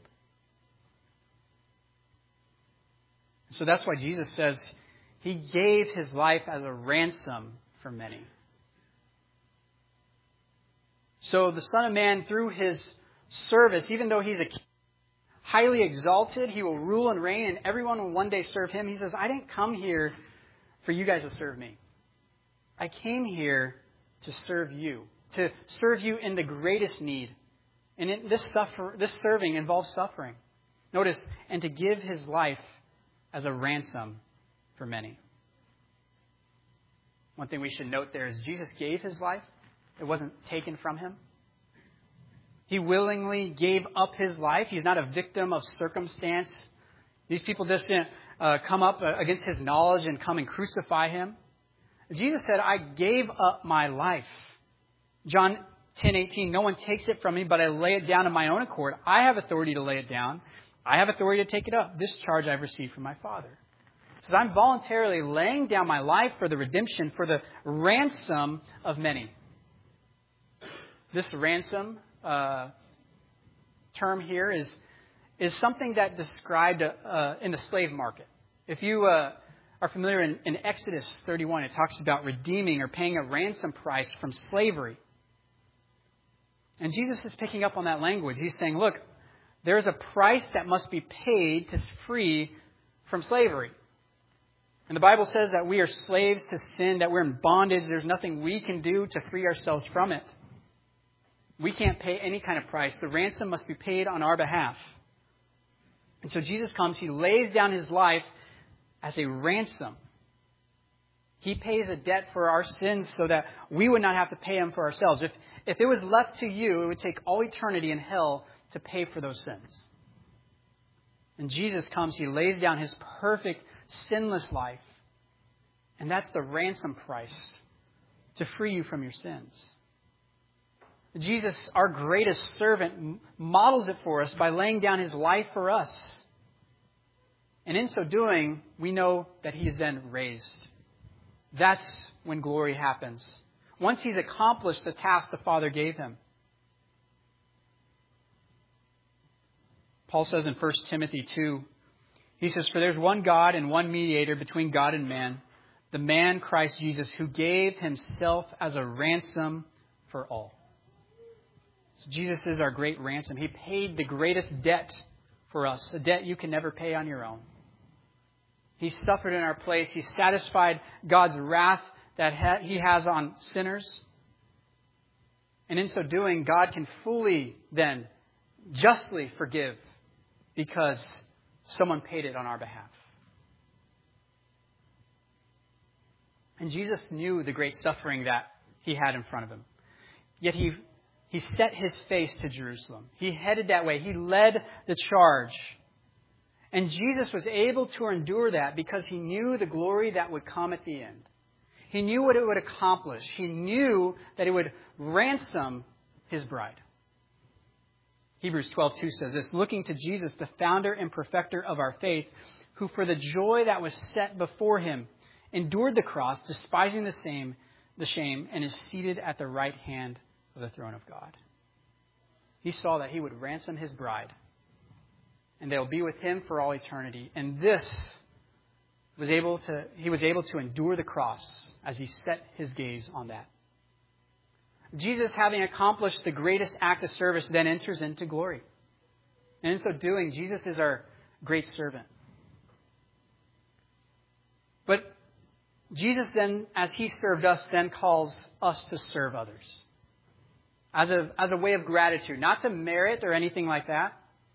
So that's why Jesus says he gave his life as a ransom for many. So the Son of Man, through his service, even though he's a king, highly exalted, he will rule and reign, and everyone will one day serve him. He says, I didn't come here for you guys to serve me. I came here to serve you, to serve you in the greatest need. And in this suffer, this serving involves suffering. Notice, and to give his life as a ransom for many. One thing we should note there is Jesus gave his life. It wasn't taken from him. He willingly gave up his life. He's not a victim of circumstance. These people just didn't uh, come up against his knowledge and come and crucify him. Jesus said, I gave up my life. John ten eighteen, no one takes it from me, but I lay it down of my own accord. I have authority to lay it down. I have authority to take it up. This charge I've received from my Father. So I'm voluntarily laying down my life for the redemption, for the ransom of many. This ransom uh, term here is, is something that described uh, in the slave market. If you uh, are familiar in, in Exodus thirty-one, it talks about redeeming or paying a ransom price from slavery. And Jesus is picking up on that language. He's saying, look, there is a price that must be paid to free from slavery. And the Bible says that we are slaves to sin, that we're in bondage. There's nothing we can do to free ourselves from it. We can't pay any kind of price. The ransom must be paid on our behalf. And so Jesus comes, he lays down his life as a ransom. He pays a debt for our sins so that we would not have to pay him for ourselves. If, if it was left to you, it would take all eternity in hell to pay for those sins. And Jesus comes, he lays down his perfect, sinless life. And that's the ransom price to free you from your sins. Jesus, our greatest servant, models it for us by laying down his life for us. And in so doing, we know that he is then raised. That's when glory happens. Once he's accomplished the task the Father gave him. Paul says in First Timothy two, he says, for there's one God and one mediator between God and man, the man Christ Jesus, who gave himself as a ransom for all. So Jesus is our great ransom. He paid the greatest debt for us, a debt you can never pay on your own. He suffered in our place. He satisfied God's wrath that ha- he has on sinners. And in so doing, God can fully then justly forgive because someone paid it on our behalf. And Jesus knew the great suffering that he had in front of him. Yet he, he set his face to Jerusalem. He headed that way. He led the charge. And Jesus was able to endure that because he knew the glory that would come at the end. He knew what it would accomplish. He knew that it would ransom his bride. Hebrews twelve two says this, looking to Jesus, the founder and perfecter of our faith, who for the joy that was set before him endured the cross, despising the same, the shame, and is seated at the right hand of the throne of God. He saw that he would ransom his bride, and they'll be with him for all eternity. And this was able to, he was able to endure the cross as he set his gaze on that. Jesus, having accomplished the greatest act of service, then enters into glory. And in so doing, Jesus is our great servant. But Jesus then, as he served us, then calls us to serve others. As a, as a way of gratitude, not to merit or anything like that.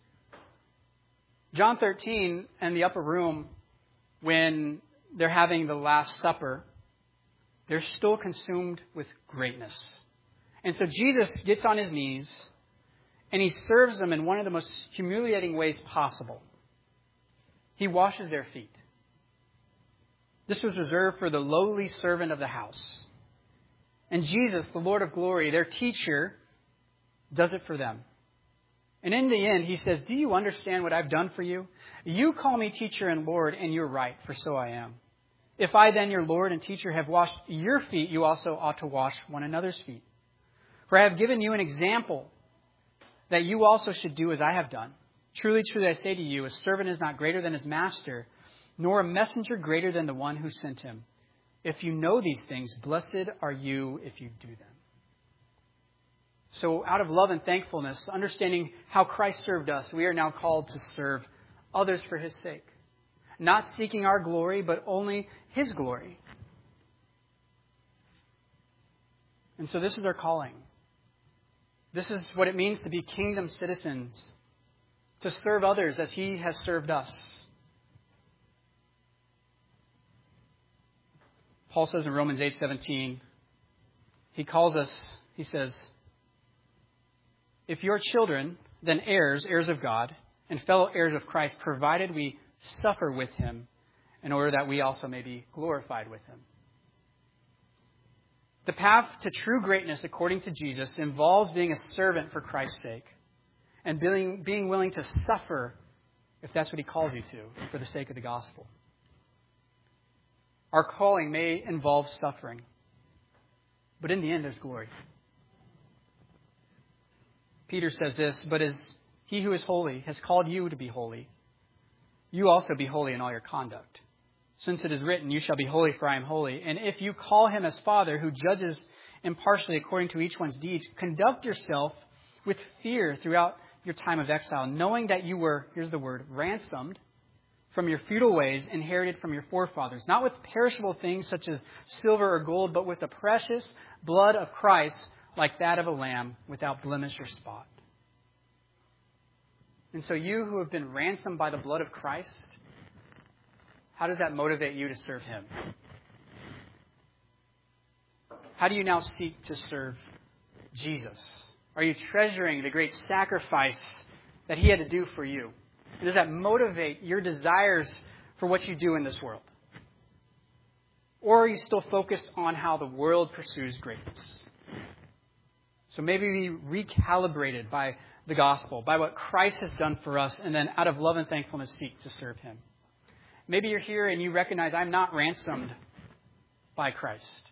John thirteen in the upper room, when they're having the Last Supper, they're still consumed with greatness. And so Jesus gets on his knees and he serves them in one of the most humiliating ways possible. He washes their feet. This was reserved for the lowly servant of the house. And Jesus, the Lord of glory, their teacher, does it for them. And in the end, he says, do you understand what I've done for you? You call me teacher and Lord, and you're right, for so I am. If I then, your Lord and teacher, have washed your feet, you also ought to wash one another's feet. For I have given you an example that you also should do as I have done. Truly, truly, I say to you, a servant is not greater than his master, nor a messenger greater than the one who sent him. If you know these things, blessed are you if you do them. So out of love and thankfulness, understanding how Christ served us, we are now called to serve others for His sake. Not seeking our glory, but only His glory. And so this is our calling. This is what it means to be kingdom citizens, to serve others as He has served us. Paul says in Romans eight seventeen, he calls us, he says, if you're children, then heirs, heirs of God, and fellow heirs of Christ, provided we suffer with Him, in order that we also may be glorified with Him. The path to true greatness, according to Jesus, involves being a servant for Christ's sake, and being, being willing to suffer, if that's what He calls you to, for the sake of the gospel. Our calling may involve suffering, but in the end, there's glory. Peter says this, but as He who is holy has called you to be holy, you also be holy in all your conduct. Since it is written, you shall be holy, for I am holy. And if you call Him as Father, who judges impartially according to each one's deeds, conduct yourself with fear throughout your time of exile, knowing that you were, here's the word, ransomed from your futile ways, inherited from your forefathers, not with perishable things such as silver or gold, but with the precious blood of Christ, like that of a lamb, without blemish or spot. And so you who have been ransomed by the blood of Christ, how does that motivate you to serve Him? How do you now seek to serve Jesus? Are you treasuring the great sacrifice that He had to do for you? And does that motivate your desires for what you do in this world? Or are you still focused on how the world pursues greatness? So maybe be recalibrated by the gospel, by what Christ has done for us, and then out of love and thankfulness seek to serve Him. Maybe you're here and you recognize I'm not ransomed by Christ.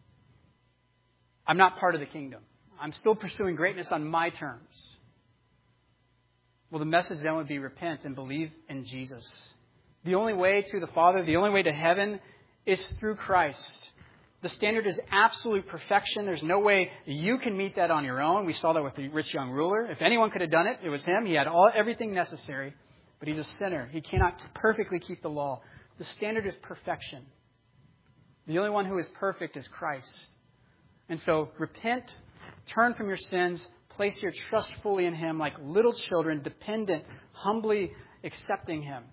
I'm not part of the kingdom. I'm still pursuing greatness on my terms. Well, the message then would be repent and believe in Jesus. The only way to the Father, the only way to heaven is through Christ. The standard is absolute perfection. There's no way you can meet that on your own. We saw that with the rich young ruler. If anyone could have done it, it was him. He had all everything necessary, but he's a sinner. He cannot perfectly keep the law. The standard is perfection. The only one who is perfect is Christ. And so repent, turn from your sins, place your trust fully in Him like little children, dependent, humbly accepting Him.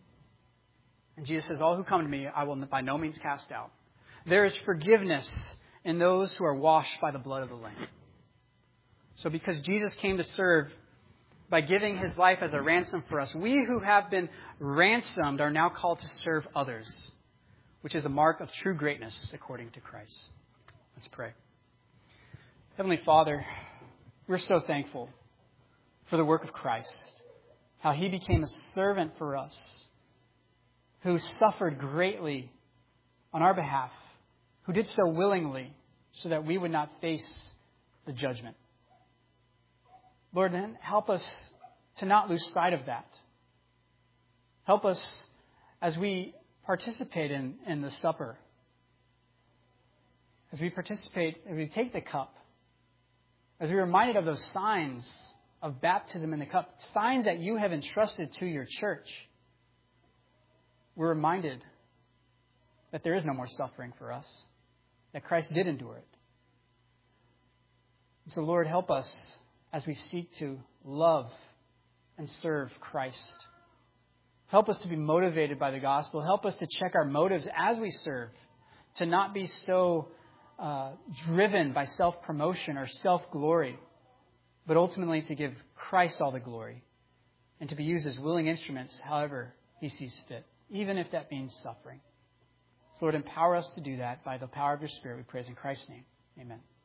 And Jesus says, all who come to me, I will by no means cast out. There is forgiveness in those who are washed by the blood of the Lamb. So because Jesus came to serve by giving His life as a ransom for us, we who have been ransomed are now called to serve others, which is a mark of true greatness according to Christ. Let's pray. Heavenly Father, we're so thankful for the work of Christ, how He became a servant for us, who suffered greatly on our behalf, who did so willingly so that we would not face the judgment. Lord, then help us to not lose sight of that. Help us as we participate in, in the supper, as we participate, as we take the cup, as we're reminded of those signs of baptism in the cup, signs that you have entrusted to your church, we're reminded that there is no more suffering for us, that Christ did endure it. So, Lord, help us as we seek to love and serve Christ. Help us to be motivated by the gospel. Help us to check our motives as we serve, to not be so Uh, driven by self-promotion or self-glory, but ultimately to give Christ all the glory and to be used as willing instruments however He sees fit, even if that means suffering. So Lord, empower us to do that by the power of your Spirit, we praise in Christ's name. Amen.